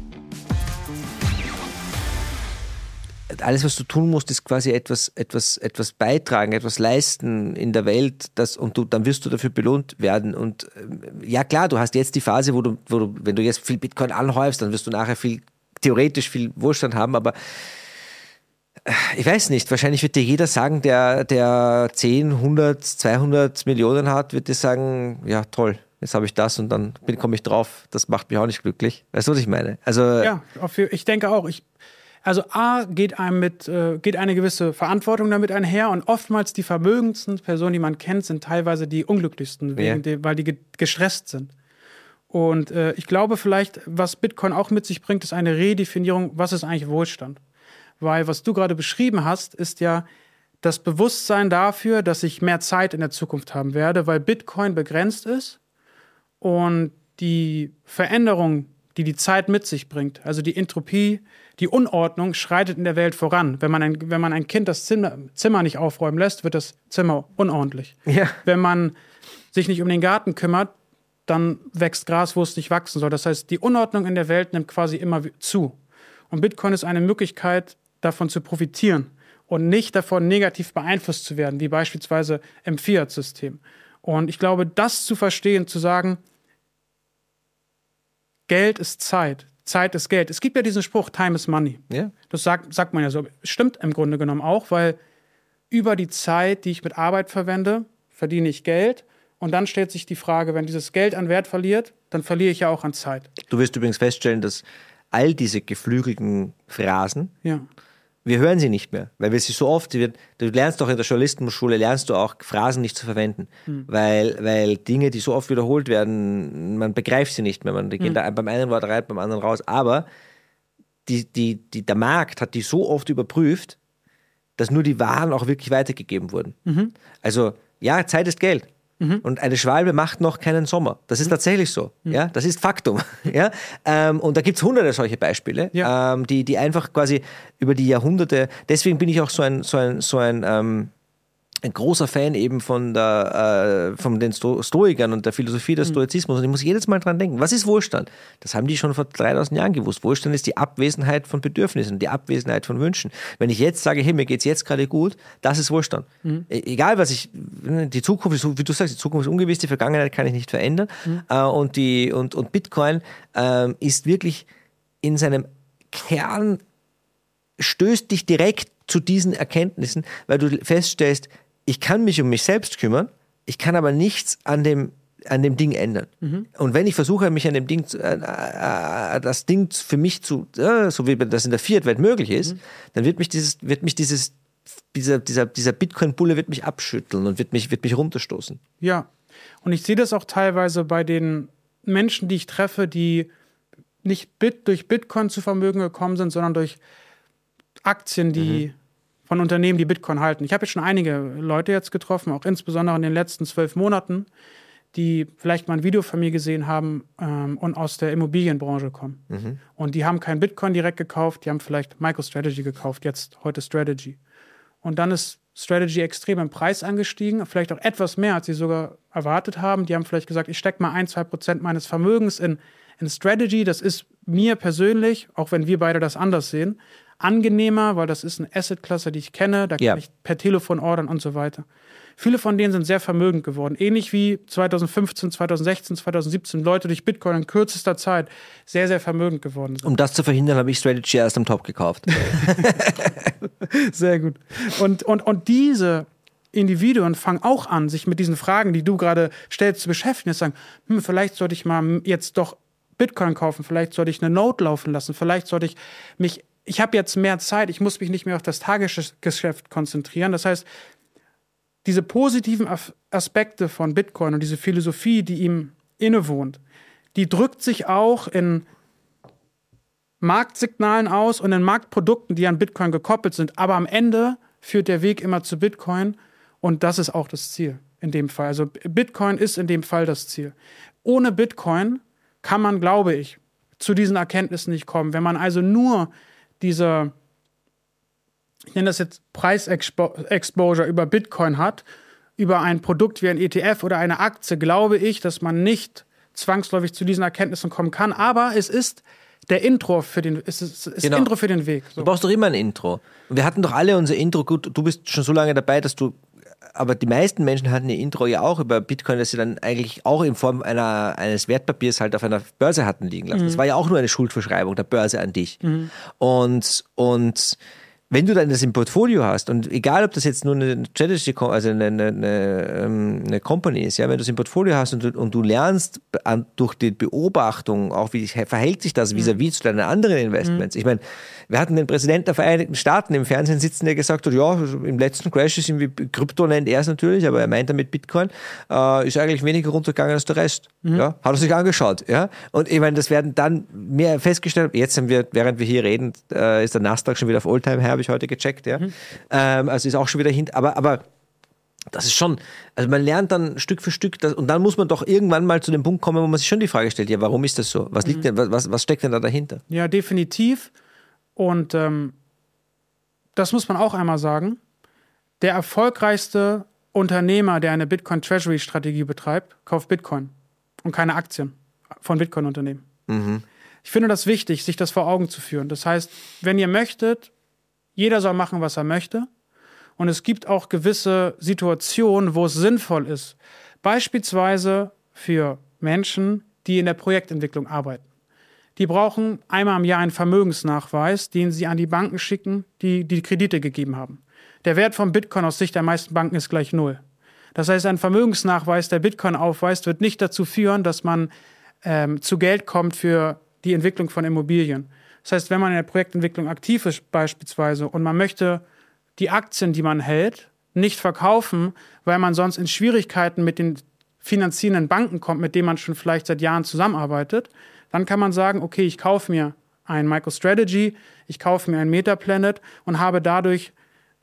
Alles, was du tun musst, ist quasi etwas beitragen, etwas leisten in der Welt, dann wirst du dafür belohnt werden. Und ja klar, du hast jetzt die Phase, wo du, wenn du jetzt viel Bitcoin anhäufst, dann wirst du nachher theoretisch viel Wohlstand haben, aber ich weiß nicht, wahrscheinlich wird dir jeder sagen, der 10, 100, 200 Millionen hat, wird dir sagen, ja toll, jetzt habe ich das und dann komme ich drauf, das macht mich auch nicht glücklich. Weißt du, was ich meine? Also, ja, ich denke auch. Also A, geht eine gewisse Verantwortung damit einher und oftmals die vermögendsten Personen, die man kennt, sind teilweise die unglücklichsten, weil die gestresst sind. Und ich glaube vielleicht, was Bitcoin auch mit sich bringt, ist eine Redefinierung, was ist eigentlich Wohlstand? Weil was du gerade beschrieben hast, ist ja das Bewusstsein dafür, dass ich mehr Zeit in der Zukunft haben werde, weil Bitcoin begrenzt ist und die Veränderung, die Zeit mit sich bringt, also die Entropie, die Unordnung schreitet in der Welt voran. Wenn man ein Kind das Zimmer nicht aufräumen lässt, wird das Zimmer unordentlich. Ja. Wenn man sich nicht um den Garten kümmert, dann wächst Gras, wo es nicht wachsen soll. Das heißt, die Unordnung in der Welt nimmt quasi immer zu. Und Bitcoin ist eine Möglichkeit, davon zu profitieren und nicht davon negativ beeinflusst zu werden, wie beispielsweise im Fiat-System. Und ich glaube, das zu verstehen, zu sagen, Geld ist Zeit, Zeit ist Geld. Es gibt ja diesen Spruch, Time is Money. Yeah. Das sagt man ja so. Stimmt im Grunde genommen auch, weil über die Zeit, die ich mit Arbeit verwende, verdiene ich Geld. Und dann stellt sich die Frage, wenn dieses Geld an Wert verliert, dann verliere ich ja auch an Zeit. Du wirst übrigens feststellen, dass all diese geflügelten Phrasen, wir hören sie nicht mehr, weil wir sie so oft, du lernst doch in der Journalistenschule, lernst du auch Phrasen nicht zu verwenden, weil Dinge, die so oft wiederholt werden, man begreift sie nicht mehr, man geht da beim einen Wort rein, beim anderen raus, aber der Markt hat die so oft überprüft, dass nur die Waren auch wirklich weitergegeben wurden. Also, ja, Zeit ist Geld. Und eine Schwalbe macht noch keinen Sommer. Das ist tatsächlich so. Ja? Das ist Faktum. Ja? Und da gibt es hunderte solche Beispiele, die einfach quasi über die Jahrhunderte, deswegen bin ich auch so ein großer Fan eben von den Stoikern und der Philosophie des Stoizismus. Und ich muss jedes Mal dran denken, was ist Wohlstand? Das haben die schon vor 3000 Jahren gewusst. Wohlstand ist die Abwesenheit von Bedürfnissen, die Abwesenheit von Wünschen. Wenn ich jetzt sage, hey, mir geht's jetzt gerade gut, das ist Wohlstand. Egal was die Zukunft ist, wie du sagst, die Zukunft ist ungewiss, die Vergangenheit kann ich nicht verändern. Und Bitcoin ist wirklich in seinem Kern, stößt dich direkt zu diesen Erkenntnissen, weil du feststellst, ich kann mich um mich selbst kümmern, ich kann aber nichts an dem Ding ändern. Und wenn ich versuche, mich an dem Ding, das Ding für mich so wie das in der Fiat-Welt möglich ist, dann wird mich dieser Bitcoin-Bulle wird mich abschütteln und wird mich runterstoßen. Ja, und ich sehe das auch teilweise bei den Menschen, die ich treffe, die nicht durch Bitcoin zu Vermögen gekommen sind, sondern durch Aktien, von Unternehmen, die Bitcoin halten. Ich habe jetzt schon einige Leute jetzt getroffen, auch insbesondere in den letzten 12 Monaten, die vielleicht mal ein Video von mir gesehen haben und aus der Immobilienbranche kommen. Und die haben kein Bitcoin direkt gekauft, die haben vielleicht MicroStrategy gekauft, heute Strategy. Und dann ist Strategy extrem im Preis angestiegen, vielleicht auch etwas mehr, als sie sogar erwartet haben. Die haben vielleicht gesagt, ich stecke mal 1-2% meines Vermögens in Strategy. Das ist mir persönlich, auch wenn wir beide das anders sehen, angenehmer, weil das ist eine Asset-Klasse, die ich kenne, da kann ich per Telefon ordern und so weiter. Viele von denen sind sehr vermögend geworden, ähnlich wie 2015, 2016, 2017 Leute durch Bitcoin in kürzester Zeit sehr, sehr vermögend geworden sind. Um das zu verhindern, habe ich Strategy erst am Top gekauft. Sehr gut. Und diese Individuen fangen auch an, sich mit diesen Fragen, die du gerade stellst, zu beschäftigen. Jetzt sagen, vielleicht sollte ich mal jetzt doch Bitcoin kaufen, vielleicht sollte ich eine Node laufen lassen, vielleicht sollte ich habe jetzt mehr Zeit, ich muss mich nicht mehr auf das Tagesgeschäft konzentrieren. Das heißt, diese positiven Aspekte von Bitcoin und diese Philosophie, die ihm innewohnt, die drückt sich auch in Marktsignalen aus und in Marktprodukten, die an Bitcoin gekoppelt sind. Aber am Ende führt der Weg immer zu Bitcoin und das ist auch das Ziel in dem Fall. Also Bitcoin ist in dem Fall das Ziel. Ohne Bitcoin kann man, glaube ich, zu diesen Erkenntnissen nicht kommen. Wenn man also nur ich nenne das jetzt Preisexposure über Bitcoin hat, über ein Produkt wie ein ETF oder eine Aktie, glaube ich, dass man nicht zwangsläufig zu diesen Erkenntnissen kommen kann. Aber es ist der Intro für den Weg. So. Du brauchst doch immer ein Intro. Und wir hatten doch alle unser Intro. Gut, du bist schon so lange dabei, aber die meisten Menschen hatten ihr Intro ja auch über Bitcoin, das sie dann eigentlich auch in Form eines Wertpapiers halt auf einer Börse hatten liegen lassen. Das war ja auch nur eine Schuldverschreibung der Börse an dich. Und wenn du dann das im Portfolio hast und egal, ob das jetzt nur eine Strategy, also eine Company ist, ja, wenn du es im Portfolio hast und du lernst durch die Beobachtung, auch wie verhält sich das vis-à-vis zu deinen anderen Investments. Ich meine, wir hatten den Präsidenten der Vereinigten Staaten im Fernsehen sitzen, der gesagt hat, ja, im letzten Crash ist irgendwie, Krypto nennt er es natürlich, aber er meint damit Bitcoin, ist eigentlich weniger runtergegangen als der Rest. Ja, hat er sich angeschaut. Ja? Und ich meine, das werden dann mehr festgestellt. Jetzt haben wir, während wir hier reden, ist der Nasdaq schon wieder auf All-Time-High, habe ich heute gecheckt. Ja? Also ist auch schon wieder hinten. Aber das ist schon, also man lernt dann Stück für Stück und dann muss man doch irgendwann mal zu dem Punkt kommen, wo man sich schon die Frage stellt, ja, warum ist das so? Was liegt denn, was steckt denn da dahinter? Ja, definitiv. Und das muss man auch einmal sagen. Der erfolgreichste Unternehmer, der eine Bitcoin-Treasury-Strategie betreibt, kauft Bitcoin und keine Aktien von Bitcoin-Unternehmen. Ich finde das wichtig, sich das vor Augen zu führen. Das heißt, wenn ihr möchtet, jeder soll machen, was er möchte. Und es gibt auch gewisse Situationen, wo es sinnvoll ist. Beispielsweise für Menschen, die in der Projektentwicklung arbeiten. Die brauchen einmal im Jahr einen Vermögensnachweis, den sie an die Banken schicken, die die Kredite gegeben haben. Der Wert von Bitcoin aus Sicht der meisten Banken ist gleich 0. Das heißt, ein Vermögensnachweis, der Bitcoin aufweist, wird nicht dazu führen, dass man zu Geld kommt für die Entwicklung von Immobilien. Das heißt, wenn man in der Projektentwicklung aktiv ist beispielsweise und man möchte die Aktien, die man hält, nicht verkaufen, weil man sonst in Schwierigkeiten mit den finanzierenden Banken kommt, mit denen man schon vielleicht seit Jahren zusammenarbeitet, dann kann man sagen, okay, ich kaufe mir ein MicroStrategy, ich kaufe mir ein Metaplanet und habe dadurch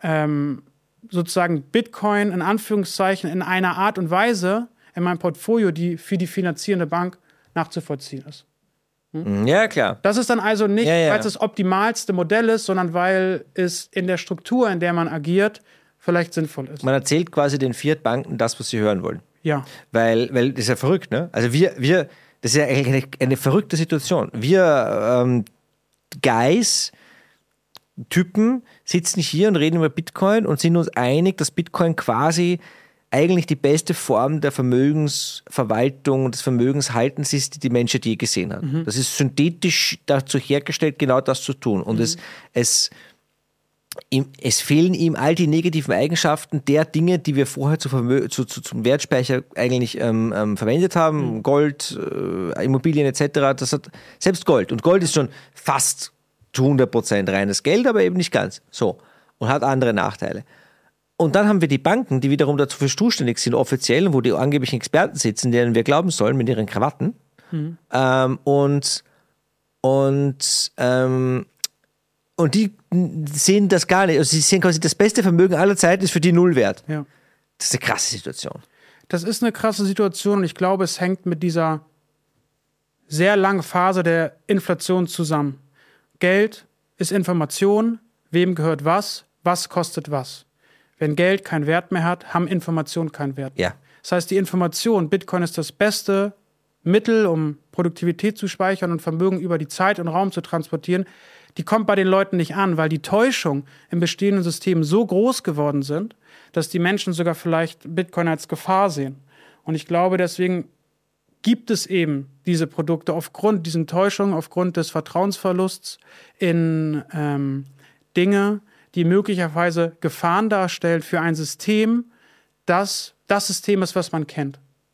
sozusagen Bitcoin in Anführungszeichen in einer Art und Weise in meinem Portfolio, die für die finanzierende Bank nachzuvollziehen ist. Ja, klar. Das ist dann also nicht, weil es das optimalste Modell ist, sondern weil es in der Struktur, in der man agiert, vielleicht sinnvoll ist. Man erzählt quasi den Fiat-Banken das, was sie hören wollen. Ja. Weil das ist ja verrückt, ne? Also das ist ja eigentlich eine verrückte Situation. Wir Guys, Typen sitzen hier und reden über Bitcoin und sind uns einig, dass Bitcoin quasi eigentlich die beste Form der Vermögensverwaltung und des Vermögenshaltens ist, die die Menschheit je gesehen hat. Das ist synthetisch dazu hergestellt, genau das zu tun. Und es fehlen ihm all die negativen Eigenschaften der Dinge, die wir vorher zum Wertspeicher eigentlich verwendet haben. Gold, Immobilien etc. Das hat selbst Gold. Und Gold ist schon fast zu 100% reines Geld, aber eben nicht ganz. So. Und hat andere Nachteile. Und dann haben wir die Banken, die wiederum dafür zuständig sind, offiziell, wo die angeblichen Experten sitzen, denen wir glauben sollen, mit ihren Krawatten. Und die sehen das gar nicht. Also sie sehen quasi, das beste Vermögen aller Zeiten ist für die null wert. Ja. Das ist eine krasse Situation. Das ist eine krasse Situation und ich glaube, es hängt mit dieser sehr langen Phase der Inflation zusammen. Geld ist Information, wem gehört was kostet was. Wenn Geld keinen Wert mehr hat, haben Informationen keinen Wert mehr. Ja. Das heißt, die Information, Bitcoin ist das beste Mittel, um Produktivität zu speichern und Vermögen über die Zeit und Raum zu transportieren, die kommt bei den Leuten nicht an, weil die Täuschung im bestehenden System so groß geworden sind, dass die Menschen sogar vielleicht Bitcoin als Gefahr sehen. Und ich glaube, deswegen gibt es eben diese Produkte aufgrund dieser Täuschung, aufgrund des Vertrauensverlusts in Dinge, die möglicherweise Gefahren darstellt für ein System, das System ist, was man kennt.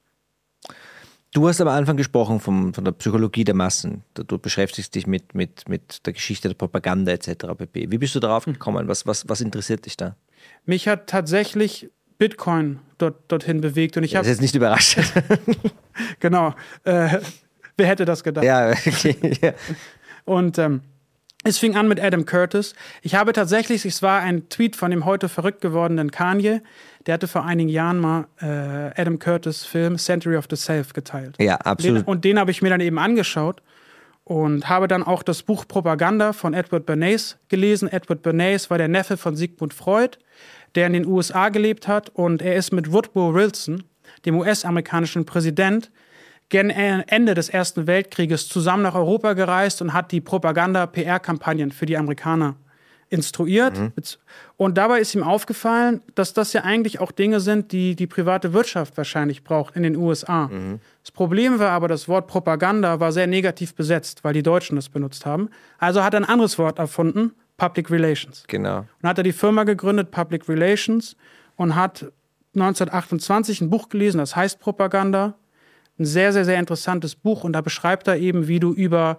Du hast am Anfang gesprochen von der Psychologie der Massen. Du beschäftigst dich mit der Geschichte der Propaganda etc. pp. Wie bist du darauf gekommen? Was interessiert dich da? Mich hat tatsächlich Bitcoin dorthin bewegt. Und ich das ist jetzt nicht überrascht. Genau. Wer hätte das gedacht? Ja, okay. Ja. Und es fing an mit Adam Curtis. Ich habe tatsächlich, es war ein Tweet von dem heute verrückt gewordenen Kanye, der hatte vor einigen Jahren mal Adam Curtis' Film Century of the Self geteilt. Ja, absolut. Und den habe ich mir dann eben angeschaut und habe dann auch das Buch Propaganda von Edward Bernays gelesen. Edward Bernays war der Neffe von Sigmund Freud, der in den USA gelebt hat und er ist mit Woodrow Wilson, dem US-amerikanischen Präsident, gegen Ende des Ersten Weltkrieges zusammen nach Europa gereist und hat die Propaganda-PR-Kampagnen für die Amerikaner instruiert. Und dabei ist ihm aufgefallen, dass das ja eigentlich auch Dinge sind, die die private Wirtschaft wahrscheinlich braucht in den USA. Das Problem war aber, das Wort Propaganda war sehr negativ besetzt, weil die Deutschen das benutzt haben. Also hat er ein anderes Wort erfunden, Public Relations. Genau. Und hat er die Firma gegründet, Public Relations, und hat 1928 ein Buch gelesen, das heißt Propaganda. Ein sehr, sehr, sehr interessantes Buch. Und da beschreibt er eben, wie du über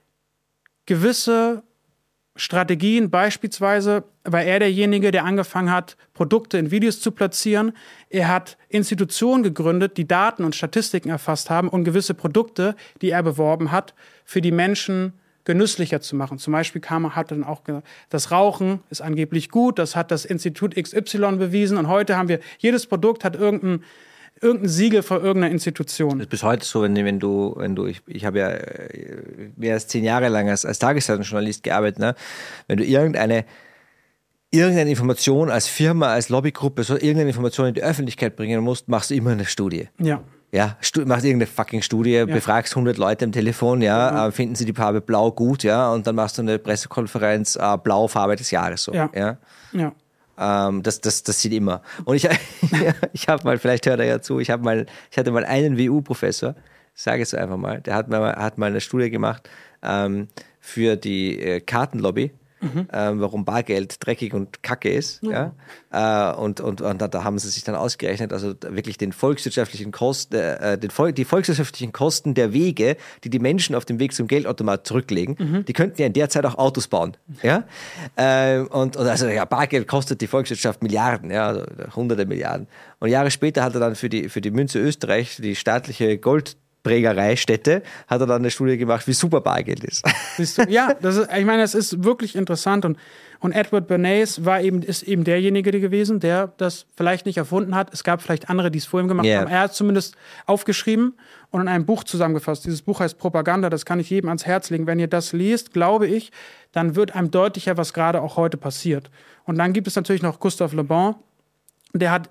gewisse Strategien, beispielsweise war er derjenige, der angefangen hat, Produkte in Videos zu platzieren. Er hat Institutionen gegründet, die Daten und Statistiken erfasst haben und gewisse Produkte, die er beworben hat, für die Menschen genüsslicher zu machen. Zum Beispiel hat dann auch gesagt, das Rauchen ist angeblich gut, das hat das Institut XY bewiesen und heute haben wir, jedes Produkt hat irgendein Siegel von irgendeiner Institution. Das ist bis heute so, ich habe ja mehr als 10 Jahre lang als Tageszeitungsjournalist gearbeitet, ne? Wenn du irgendeine Information als Firma, als Lobbygruppe, so irgendeine Information in die Öffentlichkeit bringen musst, machst du immer eine Studie. Ja. Ja, machst irgendeine fucking Studie, befragst 100 Leute am Telefon, finden sie die Farbe blau gut, und dann machst du eine Pressekonferenz, blau Farbe des Jahres, so. Ja. Das sieht immer. Und ich habe mal, vielleicht hört er ja zu, ich hatte mal einen WU-Professor, sage ich es einfach mal, der hat mal eine Studie gemacht für die Kartenlobby, warum Bargeld dreckig und kacke ist. Ja. Und da haben sie sich dann ausgerechnet, also wirklich den volkswirtschaftlichen Kosten, die volkswirtschaftlichen Kosten der Wege, die Menschen auf dem Weg zum Geldautomat zurücklegen, die könnten ja in der Zeit auch Autos bauen. Ja. Bargeld kostet die Volkswirtschaft Milliarden, also hunderte Milliarden. Und Jahre später hat er dann für die Münze Österreich, die staatliche Goldprägereistätte, hat er dann eine Studie gemacht, wie super Bargeld ist. Ja, das ist wirklich interessant. Und Edward Bernays ist eben derjenige gewesen, der das vielleicht nicht erfunden hat. Es gab vielleicht andere, die es vor ihm gemacht haben. Er hat zumindest aufgeschrieben und in einem Buch zusammengefasst. Dieses Buch heißt Propaganda, das kann ich jedem ans Herz legen. Wenn ihr das liest, glaube ich, dann wird einem deutlicher, was gerade auch heute passiert. Und dann gibt es natürlich noch Gustave Le Bon, der hat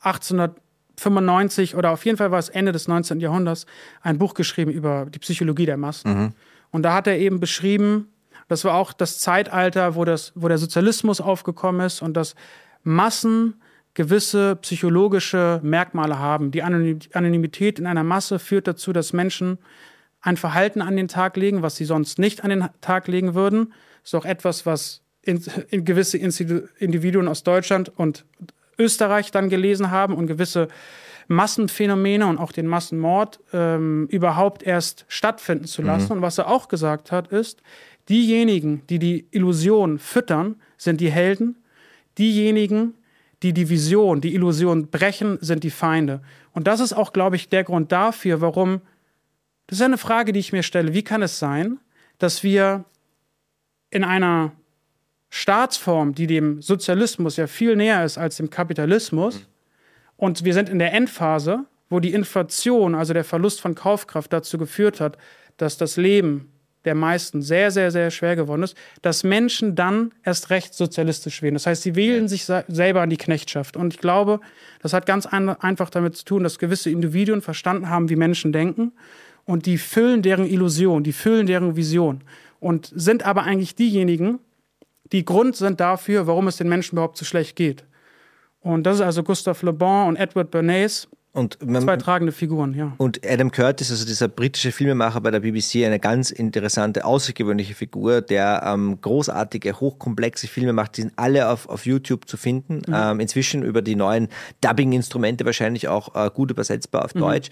1895 oder auf jeden Fall war es Ende des 19. Jahrhunderts, ein Buch geschrieben über die Psychologie der Massen. Und da hat er eben beschrieben, das war auch das Zeitalter, wo der Sozialismus aufgekommen ist und dass Massen gewisse psychologische Merkmale haben. Die Anonymität in einer Masse führt dazu, dass Menschen ein Verhalten an den Tag legen, was sie sonst nicht an den Tag legen würden. Das ist auch etwas, was in gewisse Individuen aus Deutschland und Österreich dann gelesen haben und gewisse Massenphänomene und auch den Massenmord überhaupt erst stattfinden zu lassen. Und was er auch gesagt hat, ist, diejenigen, die die Illusion füttern, sind die Helden. Diejenigen, die die Vision, die Illusion brechen, sind die Feinde. Und das ist auch, glaube ich, der Grund dafür, warum, das ist eine Frage, die ich mir stelle, wie kann es sein, dass wir in einer Staatsform, die dem Sozialismus ja viel näher ist als dem Kapitalismus, und wir sind in der Endphase, wo die Inflation, also der Verlust von Kaufkraft, dazu geführt hat, dass das Leben der meisten sehr, sehr, sehr schwer geworden ist, dass Menschen dann erst recht sozialistisch wählen. Das heißt, sie wählen sich selber an die Knechtschaft. Und ich glaube, das hat ganz einfach damit zu tun, dass gewisse Individuen verstanden haben, wie Menschen denken, und die füllen deren Illusion, die füllen deren Vision und sind aber eigentlich diejenigen, die Grund sind dafür, warum es den Menschen überhaupt so schlecht geht. Und das ist also Gustave Le Bon und Edward Bernays, zwei tragende Figuren, ja. Und Adam Curtis, also dieser britische Filmemacher bei der BBC, eine ganz interessante, außergewöhnliche Figur, der großartige, hochkomplexe Filme macht, die sind alle auf YouTube zu finden. Inzwischen über die neuen Dubbing-Instrumente wahrscheinlich auch gut übersetzbar auf Deutsch.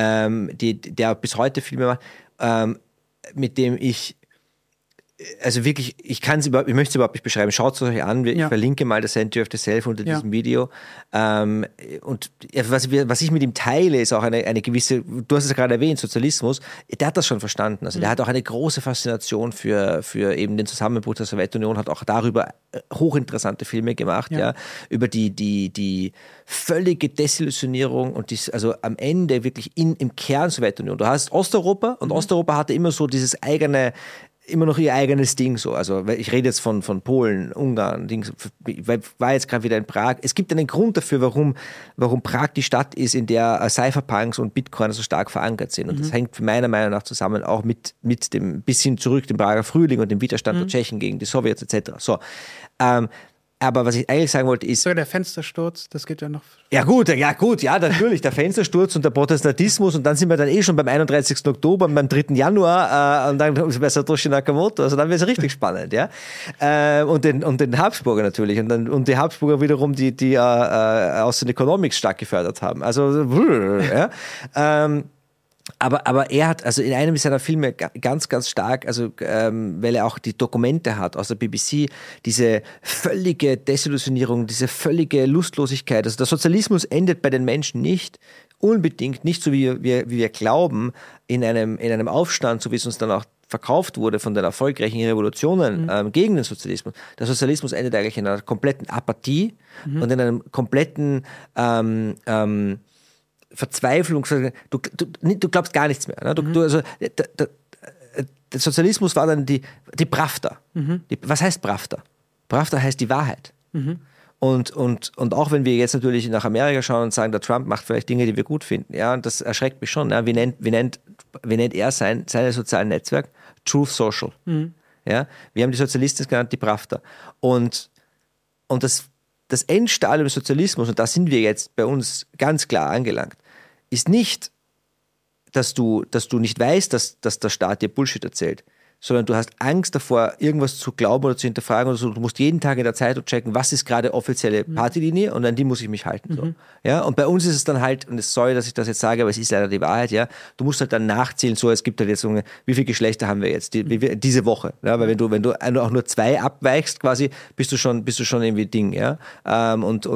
Der bis heute Filme macht, mit dem ich wirklich, ich möchte es überhaupt nicht beschreiben. Schaut es euch an. Ich verlinke mal das Century of the Self unter diesem Video. Und was ich mit ihm teile, ist auch eine gewisse, du hast es gerade erwähnt, Sozialismus. Der hat das schon verstanden. Also der hat auch eine große Faszination für eben den Zusammenbruch der Sowjetunion, hat auch darüber hochinteressante Filme gemacht, über die völlige Desillusionierung und also am Ende wirklich im Kern Sowjetunion. Du hast Osteuropa und Osteuropa hatte immer so dieses immer noch ihr eigenes Ding so. Also ich rede jetzt von Polen, Ungarn, war jetzt gerade wieder in Prag. Es gibt einen Grund dafür, warum Prag die Stadt ist, in der Cypherpunks und Bitcoin so stark verankert sind. Und das hängt meiner Meinung nach zusammen auch mit dem bisschen zurück, dem Prager Frühling und dem Widerstand der Tschechen gegen die Sowjets etc. So. Aber was ich eigentlich sagen wollte ist... So, der Fenstersturz, das geht ja noch... Ja, natürlich, der Fenstersturz und der Protestantismus und dann sind wir dann schon beim 31. Oktober und beim 3. Januar und dann bei Satoshi Nakamoto, also dann wird es richtig spannend, ja. Und den Habsburger natürlich und die Habsburger wiederum, die Austrian Economics stark gefördert haben. Also, ja. Aber er hat, also in einem seiner Filme ganz, ganz stark, also weil er auch die Dokumente hat aus der BBC, diese völlige Desillusionierung, diese völlige Lustlosigkeit. Also der Sozialismus endet bei den Menschen nicht unbedingt, nicht so wie wir glauben, in einem Aufstand, so wie es uns dann auch verkauft wurde von den erfolgreichen Revolutionen gegen den Sozialismus. Der Sozialismus endet eigentlich in einer kompletten Apathie und in einem kompletten Verzweiflung, du glaubst gar nichts mehr. Ne? Der Sozialismus war dann die Pravda. Was heißt Pravda? Pravda heißt die Wahrheit. Und auch wenn wir jetzt natürlich nach Amerika schauen und sagen, der Trump macht vielleicht Dinge, die wir gut finden, ja, und das erschreckt mich schon. Ja? Wie nennt er seine sozialen Netzwerk? Truth Social. Ja? Wir haben die Sozialisten genannt, die Pravda. Und das Endstadium des Sozialismus, und da sind wir jetzt bei uns ganz klar angelangt, ist nicht, dass du nicht weißt, dass der Staat dir Bullshit erzählt, sondern du hast Angst davor, irgendwas zu glauben oder zu hinterfragen oder so. Du musst jeden Tag in der Zeitung checken, was ist gerade offizielle Partylinie und an die muss ich mich halten. So. Ja? Und bei uns ist es dann halt, und es sorry, dass ich das jetzt sage, aber es ist leider die Wahrheit, ja, du musst halt dann nachzählen, so, es gibt halt jetzt so, wie viele Geschlechter haben wir jetzt, diese Woche. Ja? Weil wenn du auch nur 2 abweichst, quasi, bist du schon irgendwie Ding, ja. Und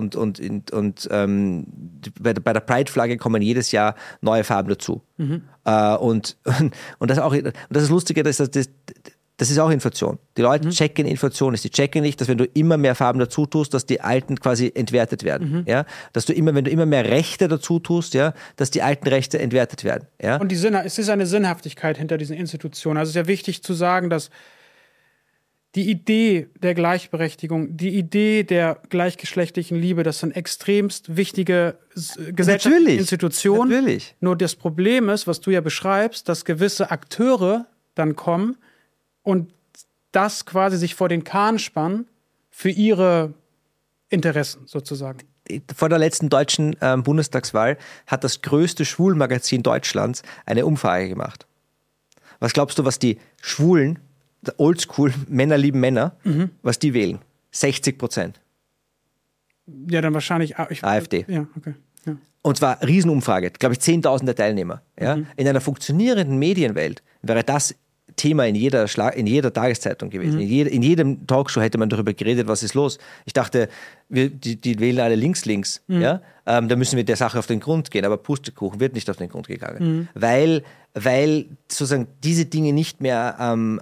bei der Pride-Flagge kommen jedes Jahr neue Farben dazu. Und das auch, und das ist Lustige, das ist auch Inflation. Die Leute checken Inflation ist. Die checken nicht, dass wenn du immer mehr Farben dazu tust, dass die alten quasi entwertet werden. Ja? Dass wenn du immer mehr Rechte dazu tust, ja, dass die alten Rechte entwertet werden. Ja? Und es ist eine Sinnhaftigkeit hinter diesen Institutionen. Also es ist ja wichtig zu sagen, dass die Idee der Gleichberechtigung, die Idee der gleichgeschlechtlichen Liebe, das sind extremst wichtige gesellschaftliche Institutionen. Natürlich. Nur das Problem ist, was du ja beschreibst, dass gewisse Akteure dann kommen und das quasi sich vor den Kahn spannen für ihre Interessen sozusagen. Vor der letzten deutschen Bundestagswahl hat das größte Schwulmagazin Deutschlands eine Umfrage gemacht. Was glaubst du, was die Schwulen, Oldschool, Männer lieben Männer, was die wählen? 60%. Ja, dann wahrscheinlich AfD. Ja, okay. Ja. Und zwar Riesenumfrage, glaube ich, 10.000 Teilnehmer. Ja? In einer funktionierenden Medienwelt wäre das Thema in jeder Tageszeitung gewesen. In jedem Talkshow hätte man darüber geredet, was ist los. Ich dachte, die wählen alle links. Ja? Da müssen wir der Sache auf den Grund gehen. Aber Pustekuchen wird nicht auf den Grund gegangen. Weil sozusagen diese Dinge nicht mehr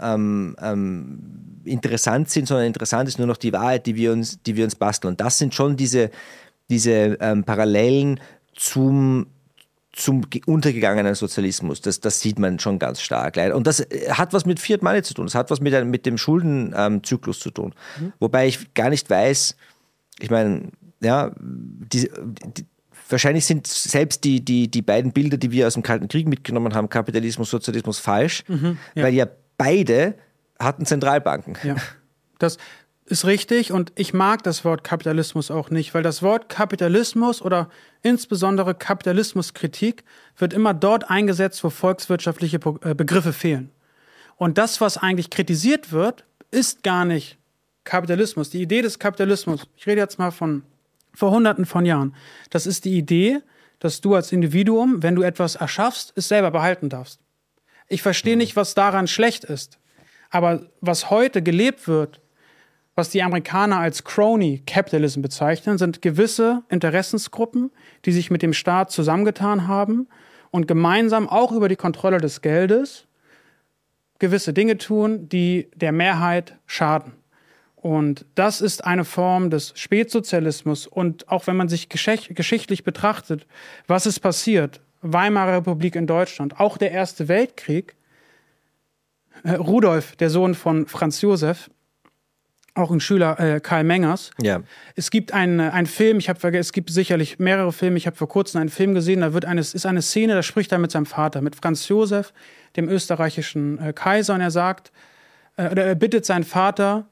interessant sind, sondern interessant ist nur noch die Wahrheit, die wir uns basteln. Und das sind schon diese Parallelen zum untergegangenen Sozialismus. Das sieht man schon ganz stark. Leider. Und das hat was mit Fiat Money zu tun. Das hat was mit dem Schuldenzyklus zu tun. Wobei ich gar nicht weiß, ich meine, ja, wahrscheinlich sind selbst die beiden Bilder, die wir aus dem Kalten Krieg mitgenommen haben, Kapitalismus, Sozialismus, falsch, weil ja beide hatten Zentralbanken. Ja, das ist richtig und ich mag das Wort Kapitalismus auch nicht, weil das Wort Kapitalismus oder insbesondere Kapitalismuskritik wird immer dort eingesetzt, wo volkswirtschaftliche Begriffe fehlen. Und das, was eigentlich kritisiert wird, ist gar nicht Kapitalismus. Die Idee des Kapitalismus, ich rede jetzt mal von vor Hunderten von Jahren, das ist die Idee, dass du als Individuum, wenn du etwas erschaffst, es selber behalten darfst. Ich verstehe nicht, was daran schlecht ist. Aber was heute gelebt wird, was die Amerikaner als Crony Capitalism bezeichnen, sind gewisse Interessensgruppen, die sich mit dem Staat zusammengetan haben und gemeinsam auch über die Kontrolle des Geldes gewisse Dinge tun, die der Mehrheit schaden. Und das ist eine Form des Spätsozialismus. Und auch wenn man sich geschichtlich betrachtet, was ist passiert? Weimarer Republik in Deutschland, auch der Erste Weltkrieg. Rudolf, der Sohn von Franz Josef, auch ein Schüler Karl Mengers. Ja. Es gibt einen Film, es gibt sicherlich mehrere Filme, ich habe vor kurzem einen Film gesehen, da ist eine Szene, da spricht er mit seinem Vater, mit Franz Josef, dem österreichischen Kaiser, und er sagt, er bittet seinen Vater,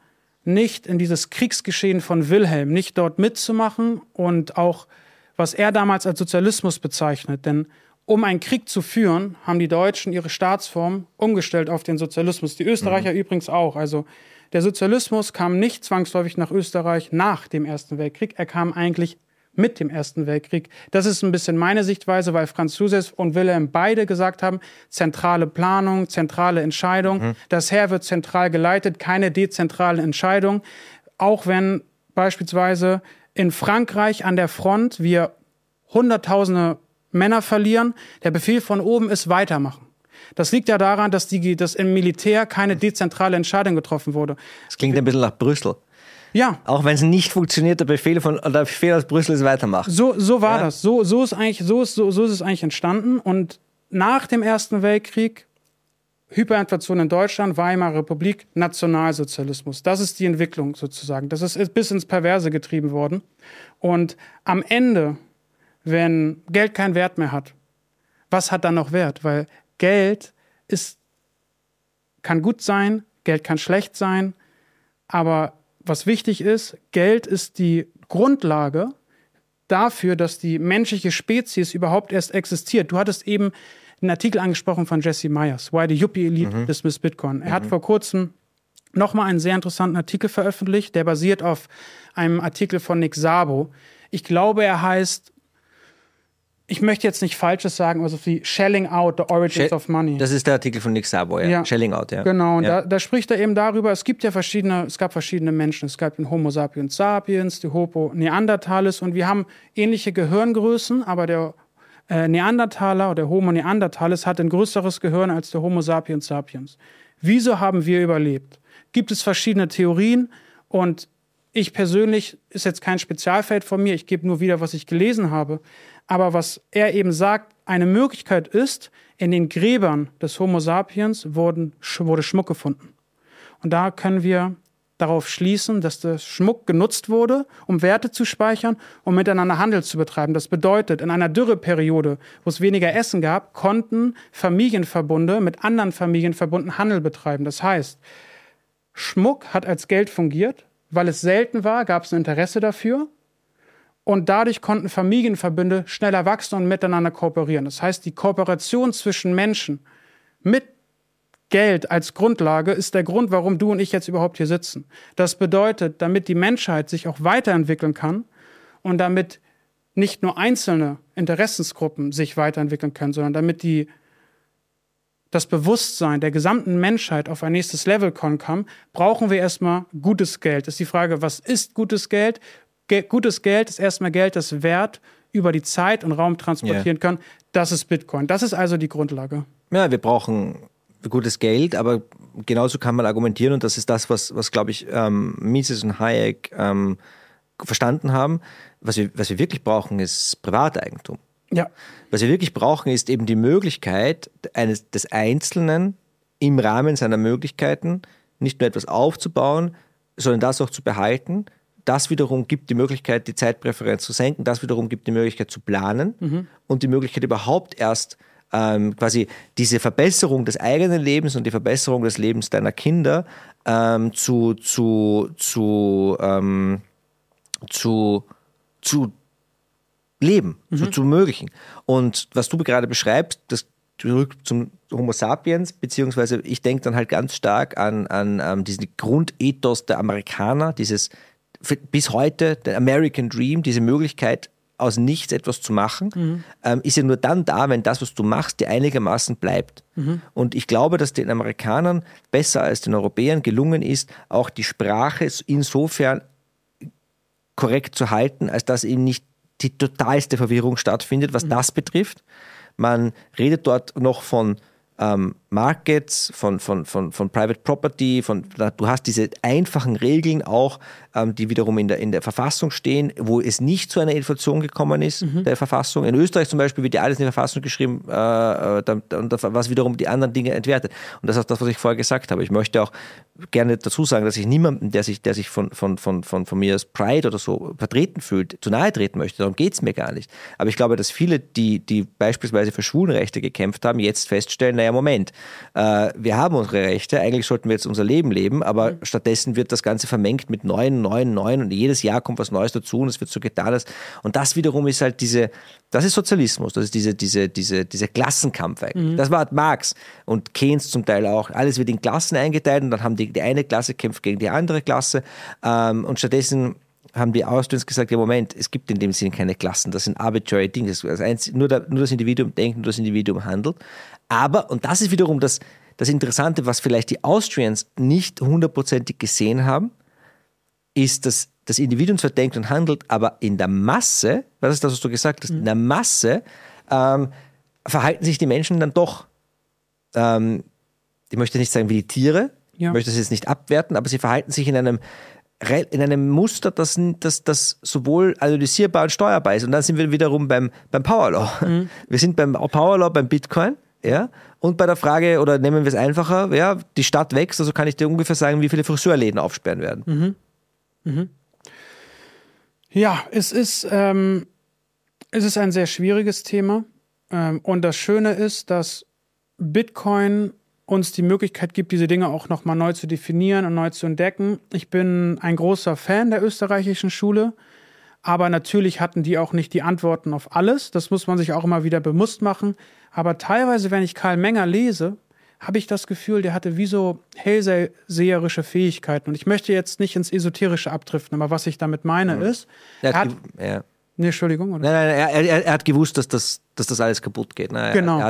nicht in dieses Kriegsgeschehen von Wilhelm, nicht dort mitzumachen und auch, was er damals als Sozialismus bezeichnet. Denn um einen Krieg zu führen, haben die Deutschen ihre Staatsform umgestellt auf den Sozialismus. Die Österreicher übrigens auch. Also der Sozialismus kam nicht zwangsläufig nach Österreich nach dem Ersten Weltkrieg. Er kam eigentlich mit dem Ersten Weltkrieg. Das ist ein bisschen meine Sichtweise, weil Franz Josef und Wilhelm beide gesagt haben, zentrale Planung, zentrale Entscheidung. Das Heer wird zentral geleitet, keine dezentrale Entscheidung. Auch wenn beispielsweise in Frankreich an der Front wir Hunderttausende Männer verlieren, der Befehl von oben ist weitermachen. Das liegt ja daran, dass im Militär keine dezentrale Entscheidung getroffen wurde. Das klingt ein bisschen nach Brüssel. Ja. Auch wenn es nicht funktioniert, der Befehl aus Brüssel ist weitermachen. So war das. So ist es eigentlich entstanden. Und nach dem Ersten Weltkrieg, Hyperinflation in Deutschland, Weimarer Republik, Nationalsozialismus. Das ist die Entwicklung sozusagen. Das ist bis ins Perverse getrieben worden. Und am Ende, wenn Geld keinen Wert mehr hat, was hat dann noch Wert? Weil Geld kann gut sein, Geld kann schlecht sein, aber was wichtig ist, Geld ist die Grundlage dafür, dass die menschliche Spezies überhaupt erst existiert. Du hattest eben einen Artikel angesprochen von Jesse Myers, Why the Yuppie Elite Dismiss Bitcoin. Er hat vor kurzem nochmal einen sehr interessanten Artikel veröffentlicht, der basiert auf einem Artikel von Nick Szabo. Ich glaube, er heißt, ich möchte jetzt nicht Falsches sagen, also wie Shelling Out, the Origins of Money. Das ist der Artikel von Nick Szabo, ja. Shelling Out, ja. Genau, und da spricht er eben darüber, es gab verschiedene Menschen. Es gab den Homo sapiens sapiens, die Homo neanderthalis und wir haben ähnliche Gehirngrößen, aber der Neandertaler oder der Homo neanderthalis hat ein größeres Gehirn als der Homo sapiens sapiens. Wieso haben wir überlebt? Gibt es verschiedene Theorien und ich persönlich, ist jetzt kein Spezialfeld von mir, ich gebe nur wieder, was ich gelesen habe, aber was er eben sagt, eine Möglichkeit ist, in den Gräbern des Homo sapiens wurde Schmuck gefunden. Und da können wir darauf schließen, dass der Schmuck genutzt wurde, um Werte zu speichern und miteinander Handel zu betreiben. Das bedeutet, in einer Dürreperiode, wo es weniger Essen gab, konnten Familienverbunde mit anderen Familienverbunden Handel betreiben. Das heißt, Schmuck hat als Geld fungiert, weil es selten war, gab es ein Interesse dafür. Und dadurch konnten Familienverbünde schneller wachsen und miteinander kooperieren. Das heißt, die Kooperation zwischen Menschen mit Geld als Grundlage ist der Grund, warum du und ich jetzt überhaupt hier sitzen. Das bedeutet, damit die Menschheit sich auch weiterentwickeln kann und damit nicht nur einzelne Interessensgruppen sich weiterentwickeln können, sondern damit das Bewusstsein der gesamten Menschheit auf ein nächstes Level kommen kann, brauchen wir erstmal gutes Geld. Das ist die Frage, was ist gutes Geld? Gutes Geld ist erstmal Geld, das Wert über die Zeit und Raum transportieren kann. Das ist Bitcoin. Das ist also die Grundlage. Ja, wir brauchen gutes Geld, aber genauso kann man argumentieren und das ist das, was glaube ich, Mises und Hayek verstanden haben. Was wir wirklich brauchen, ist Privateigentum. Ja. Was wir wirklich brauchen, ist eben die Möglichkeit des Einzelnen im Rahmen seiner Möglichkeiten nicht nur etwas aufzubauen, sondern das auch zu behalten. Das wiederum gibt die Möglichkeit, die Zeitpräferenz zu senken. Das wiederum gibt die Möglichkeit zu planen und die Möglichkeit überhaupt erst quasi diese Verbesserung des eigenen Lebens und die Verbesserung des Lebens deiner Kinder zu leben, zu ermöglichen. Und was du gerade beschreibst, das zurück zum Homo sapiens, beziehungsweise ich denke dann halt ganz stark an diesen Grundethos der Amerikaner, bis heute der American Dream, diese Möglichkeit, aus nichts etwas zu machen, ist ja nur dann da, wenn das, was du machst, dir einigermaßen bleibt. Und ich glaube, dass den Amerikanern besser als den Europäern gelungen ist, auch die Sprache insofern korrekt zu halten, als dass eben nicht die totalste Verwirrung stattfindet, was das betrifft. Man redet dort noch von Markets, von Private Property, du hast diese einfachen Regeln auch, die wiederum in der Verfassung stehen, wo es nicht zu einer Inflation gekommen ist, der Verfassung. In Österreich zum Beispiel wird ja alles in die Verfassung geschrieben, was wiederum die anderen Dinge entwertet. Und das ist auch das, was ich vorher gesagt habe. Ich möchte auch gerne dazu sagen, dass ich niemanden, der sich von mir als Pride oder so vertreten fühlt, zu nahe treten möchte. Darum geht es mir gar nicht. Aber ich glaube, dass viele, die beispielsweise für Schwulenrechte gekämpft haben, jetzt feststellen, naja, Moment, wir haben unsere Rechte, eigentlich sollten wir jetzt unser Leben leben, aber stattdessen wird das Ganze vermengt mit neuen und jedes Jahr kommt was Neues dazu und es wird so getan. Und das wiederum ist halt das ist Sozialismus, das ist dieser Klassenkampf eigentlich. Das war Marx und Keynes zum Teil auch. Alles wird in Klassen eingeteilt und dann haben die eine Klasse kämpft gegen die andere Klasse und stattdessen haben die Austrians gesagt, ja Moment, es gibt in dem Sinne keine Klassen, das sind arbitrary Dinge, nur das Individuum denkt, nur das Individuum handelt. Aber, und das ist wiederum das Interessante, was vielleicht die Austrians nicht hundertprozentig gesehen haben, ist, dass das Individuum zwar denkt und handelt, aber in der Masse, was ist das, was du gesagt hast, in der Masse verhalten sich die Menschen dann doch, ich möchte nicht sagen wie die Tiere, ich möchte das jetzt nicht abwerten, aber sie verhalten sich in einem Muster, das sowohl analysierbar und steuerbar ist. Und dann sind wir wiederum beim Powerlaw. Wir sind beim Powerlaw, beim Bitcoin, ja, und bei der Frage, oder nehmen wir es einfacher, ja, die Stadt wächst, also kann ich dir ungefähr sagen, wie viele Friseurläden aufsperren werden. Ja, es ist ein sehr schwieriges Thema. Und das Schöne ist, dass Bitcoin uns die Möglichkeit gibt, diese Dinge auch nochmal neu zu definieren und neu zu entdecken. Ich bin ein großer Fan der österreichischen Schule, aber natürlich hatten die auch nicht die Antworten auf alles. Das muss man sich auch immer wieder bewusst machen. Aber teilweise, wenn ich Karl Menger lese, habe ich das Gefühl, der hatte wie so hellseherische Fähigkeiten. Und ich möchte jetzt nicht ins Esoterische abdriften, aber was ich damit meine ist, Nee, Entschuldigung. Oder? Nein, er hat gewusst, dass das alles kaputt geht. Ne? Genau.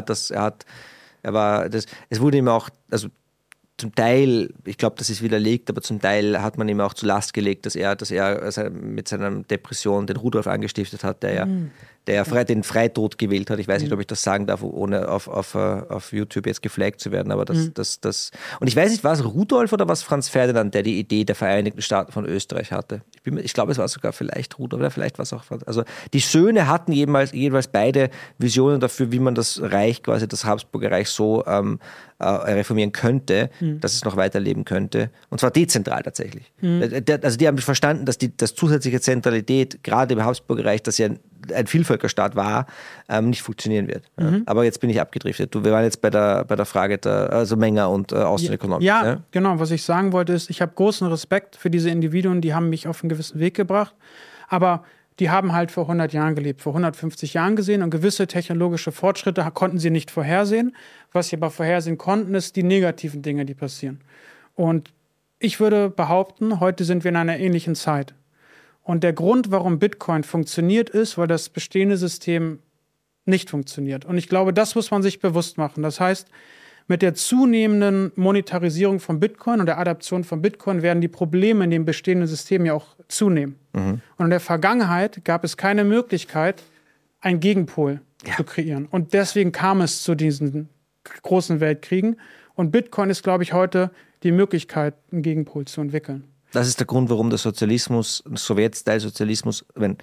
Es wurde ihm auch, also zum Teil, ich glaube, das ist widerlegt, aber zum Teil hat man ihm auch zur Last gelegt, dass er mit seiner Depression den Rudolf angestiftet hat, der den Freitod gewählt hat. Ich weiß nicht, ob ich das sagen darf, ohne auf YouTube jetzt geflaggt zu werden, aber das und ich weiß nicht, war es Rudolf oder was Franz Ferdinand, der die Idee der Vereinigten Staaten von Österreich hatte? Ich glaube, es war sogar vielleicht Rudolf oder vielleicht war es auch Franz. Also die Söhne hatten jeweils beide Visionen dafür, wie man das Reich, quasi das Habsburger Reich so reformieren könnte, dass es noch weiterleben könnte. Und zwar dezentral tatsächlich. Also die haben verstanden, dass zusätzliche Zentralität, gerade im Habsburger Reich, das ja ein Vielvölkerstaat war, nicht funktionieren wird. Aber jetzt bin ich abgedriftet. Wir waren jetzt bei der Frage also Menger und Austrian Economics. Ja, genau. Was ich sagen wollte ist, ich habe großen Respekt für diese Individuen, die haben mich auf einen gewissen Weg gebracht. Aber die haben halt vor 100 Jahren gelebt, vor 150 Jahren gesehen und gewisse technologische Fortschritte konnten sie nicht vorhersehen. Was sie aber vorhersehen konnten, ist die negativen Dinge, die passieren. Und ich würde behaupten, heute sind wir in einer ähnlichen Zeit. Und der Grund, warum Bitcoin funktioniert, ist, weil das bestehende System nicht funktioniert. Und ich glaube, das muss man sich bewusst machen. Das heißt, mit der zunehmenden Monetarisierung von Bitcoin und der Adaption von Bitcoin werden die Probleme in dem bestehenden System ja auch zunehmen. Und in der Vergangenheit gab es keine Möglichkeit, einen Gegenpol zu kreieren. Und deswegen kam es zu diesen großen Weltkriegen. Und Bitcoin ist, glaube ich, heute die Möglichkeit, einen Gegenpol zu entwickeln. Das ist der Grund, warum der Sozialismus, Sowjet-Style-Sozialismus,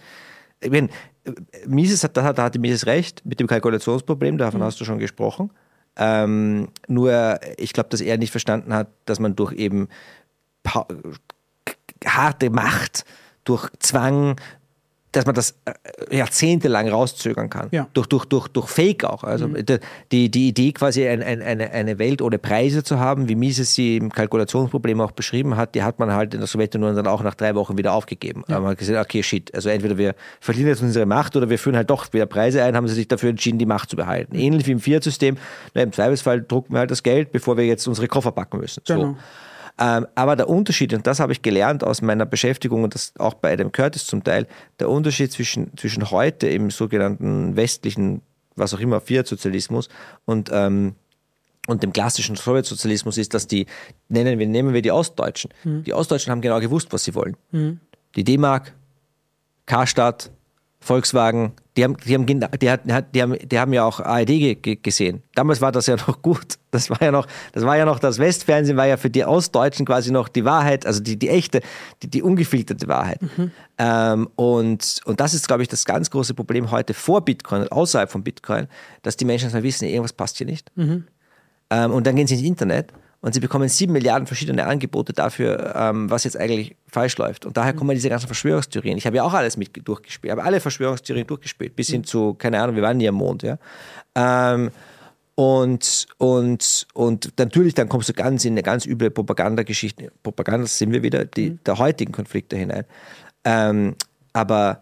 Mises hatte Mises recht mit dem Kalkulationsproblem, davon hast du schon gesprochen. Nur, ich glaube, dass er nicht verstanden hat, dass man durch eben harte Macht, durch Zwang, dass man das jahrzehntelang rauszögern kann. Ja. Durch Fake auch. Also die Idee quasi eine Welt ohne Preise zu haben, wie Mises sie im Kalkulationsproblem auch beschrieben hat, die hat man halt in der Sowjetunion dann auch nach 3 Wochen wieder aufgegeben. Ja. Man hat gesagt, okay, shit, also entweder wir verlieren jetzt unsere Macht oder wir führen halt doch wieder Preise ein, haben sie sich dafür entschieden, die Macht zu behalten. Ähnlich wie im Fiat-System, im Zweifelsfall drucken wir halt das Geld, bevor wir jetzt unsere Koffer packen müssen. Genau. So. Aber der Unterschied, und das habe ich gelernt aus meiner Beschäftigung und das auch bei Adam Curtis zum Teil, der Unterschied zwischen heute im sogenannten westlichen, was auch immer, Fiat-Sozialismus und dem klassischen Sowjetsozialismus ist, dass nehmen wir die Ostdeutschen. Die Ostdeutschen haben genau gewusst, was sie wollen. Die D-Mark, Karstadt, Volkswagen, die haben ja auch ARD gesehen. Damals war das ja noch gut. Das war ja noch das Westfernsehen war ja für die Ostdeutschen quasi noch die Wahrheit, also die echte, die ungefilterte Wahrheit. Und das ist, glaube ich, das ganz große Problem heute vor Bitcoin und außerhalb von Bitcoin, dass die Menschen wissen, irgendwas passt hier nicht. Und dann gehen sie ins Internet und sie bekommen 7 Milliarden verschiedene Angebote dafür, was jetzt eigentlich falsch läuft. Und daher kommen diese ganzen Verschwörungstheorien. Ich habe ja auch alles durchgespielt, habe alle Verschwörungstheorien durchgespielt, bis hin zu, keine Ahnung, wir waren nie am Mond. Ja? Und natürlich, dann kommst du in eine ganz üble Propagandageschichte. Propaganda sind wir wieder, der heutigen Konflikte hinein. Aber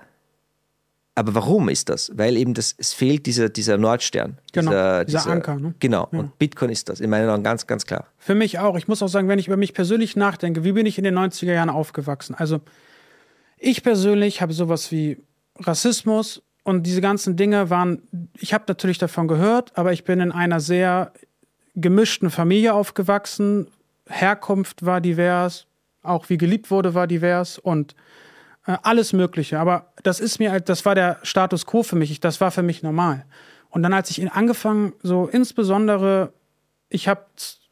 warum ist das? Weil eben es fehlt dieser Nordstern. Genau, dieser Anker. Ne? Genau, ja. Und Bitcoin ist das, in meinen Augen ganz, ganz klar. Für mich auch. Ich muss auch sagen, wenn ich über mich persönlich nachdenke, wie bin ich in den 90er Jahren aufgewachsen? Also ich persönlich habe sowas wie Rassismus und diese ganzen Dinge ich habe natürlich davon gehört, aber ich bin in einer sehr gemischten Familie aufgewachsen. Herkunft war divers, auch wie geliebt wurde war divers und alles Mögliche. Aber das war der Status quo für mich. Das war für mich normal. Und dann, als ich angefangen, so insbesondere, ich habe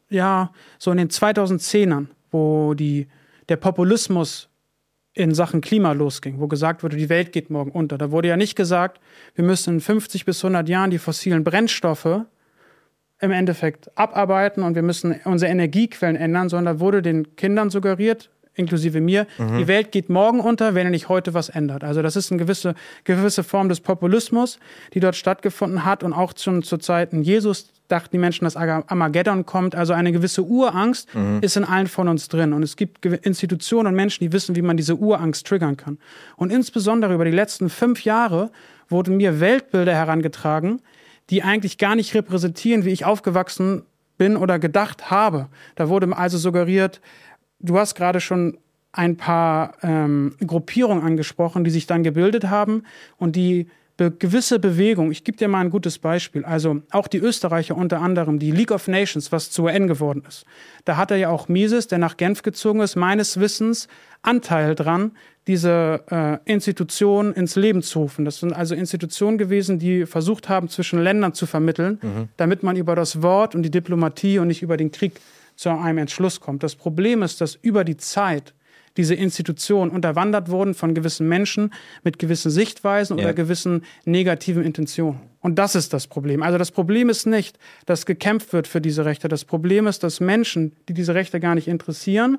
so in den 2010ern, wo der Populismus in Sachen Klima losging, wo gesagt wurde, die Welt geht morgen unter. Da wurde ja nicht gesagt, wir müssen in 50 bis 100 Jahren die fossilen Brennstoffe im Endeffekt abarbeiten und wir müssen unsere Energiequellen ändern, sondern da wurde den Kindern suggeriert, inklusive mir, die Welt geht morgen unter, wenn ihr nicht heute was ändert. Also das ist eine gewisse Form des Populismus, die dort stattgefunden hat und auch schon zu Zeiten Jesus dachten die Menschen, dass Armageddon kommt. Also eine gewisse Urangst ist in allen von uns drin. Und es gibt Institutionen und Menschen, die wissen, wie man diese Urangst triggern kann. Und insbesondere über die letzten 5 Jahre wurden mir Weltbilder herangetragen, die eigentlich gar nicht repräsentieren, wie ich aufgewachsen bin oder gedacht habe. Da wurde also suggeriert, du hast gerade schon ein paar Gruppierungen angesprochen, die sich dann gebildet haben und die gewisse Bewegung, ich gebe dir mal ein gutes Beispiel, also auch die Österreicher unter anderem, die League of Nations, was zu UN geworden ist. Da hatte ja auch Mises, der nach Genf gezogen ist, meines Wissens Anteil dran, diese Institutionen ins Leben zu rufen. Das sind also Institutionen gewesen, die versucht haben, zwischen Ländern zu vermitteln, damit man über das Wort und die Diplomatie und nicht über den Krieg zu einem Entschluss kommt. Das Problem ist, dass über die Zeit diese Institutionen unterwandert wurden von gewissen Menschen mit gewissen Sichtweisen oder gewissen negativen Intentionen. Und das ist das Problem. Also das Problem ist nicht, dass gekämpft wird für diese Rechte. Das Problem ist, dass Menschen, die diese Rechte gar nicht interessieren,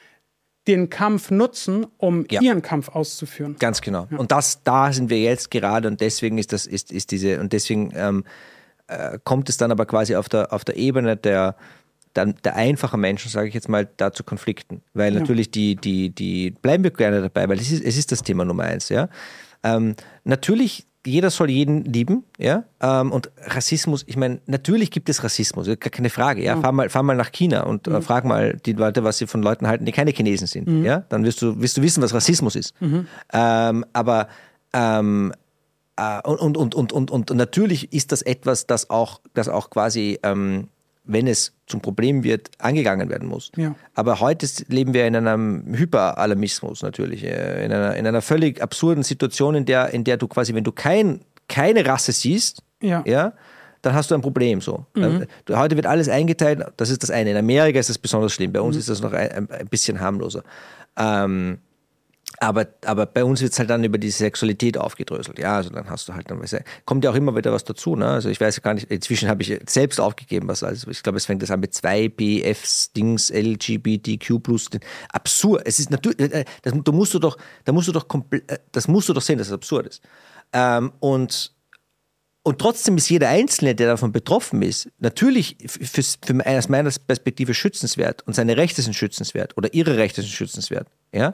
den Kampf nutzen, um ihren Kampf auszuführen. Ganz genau. Ja. Und da sind wir jetzt gerade und deswegen kommt es dann aber quasi auf der Ebene der einfachen Menschen, sage ich jetzt mal, da zu Konflikten. Weil natürlich die bleiben wir gerne dabei, weil es ist das Thema Nummer 1. Ja? Natürlich, jeder soll jeden lieben. Ja? Und Rassismus, ich meine, natürlich gibt es Rassismus, gar keine Frage. Ja? Fahr mal nach China und frag mal die Leute, was sie von Leuten halten, die keine Chinesen sind. Ja? Dann wirst du wissen, was Rassismus ist. Und natürlich ist das etwas, das auch quasi wenn es zum Problem wird, angegangen werden muss. Ja. Aber heute leben wir in einem Hyperalarmismus natürlich, in einer völlig absurden Situation, in der du quasi, wenn du keine Rasse siehst, dann hast du ein Problem. So. Heute wird alles eingeteilt, das ist das eine. In Amerika ist das besonders schlimm, bei uns ist das noch ein bisschen harmloser. Aber bei uns wird es halt dann über die Sexualität aufgedröselt. Ja, also dann hast du halt, kommt ja auch immer wieder was dazu. Ne? Also ich weiß ja gar nicht, inzwischen habe ich selbst aufgegeben, ich glaube, es fängt das an mit 2B, Fs, Dings, LGBTQ+. Absurd. Es ist natürlich, das musst du doch sehen, dass es absurd ist. Und trotzdem ist jeder Einzelne, der davon betroffen ist, natürlich aus meiner Perspektive schützenswert und seine Rechte sind schützenswert oder ihre Rechte sind schützenswert. Ja?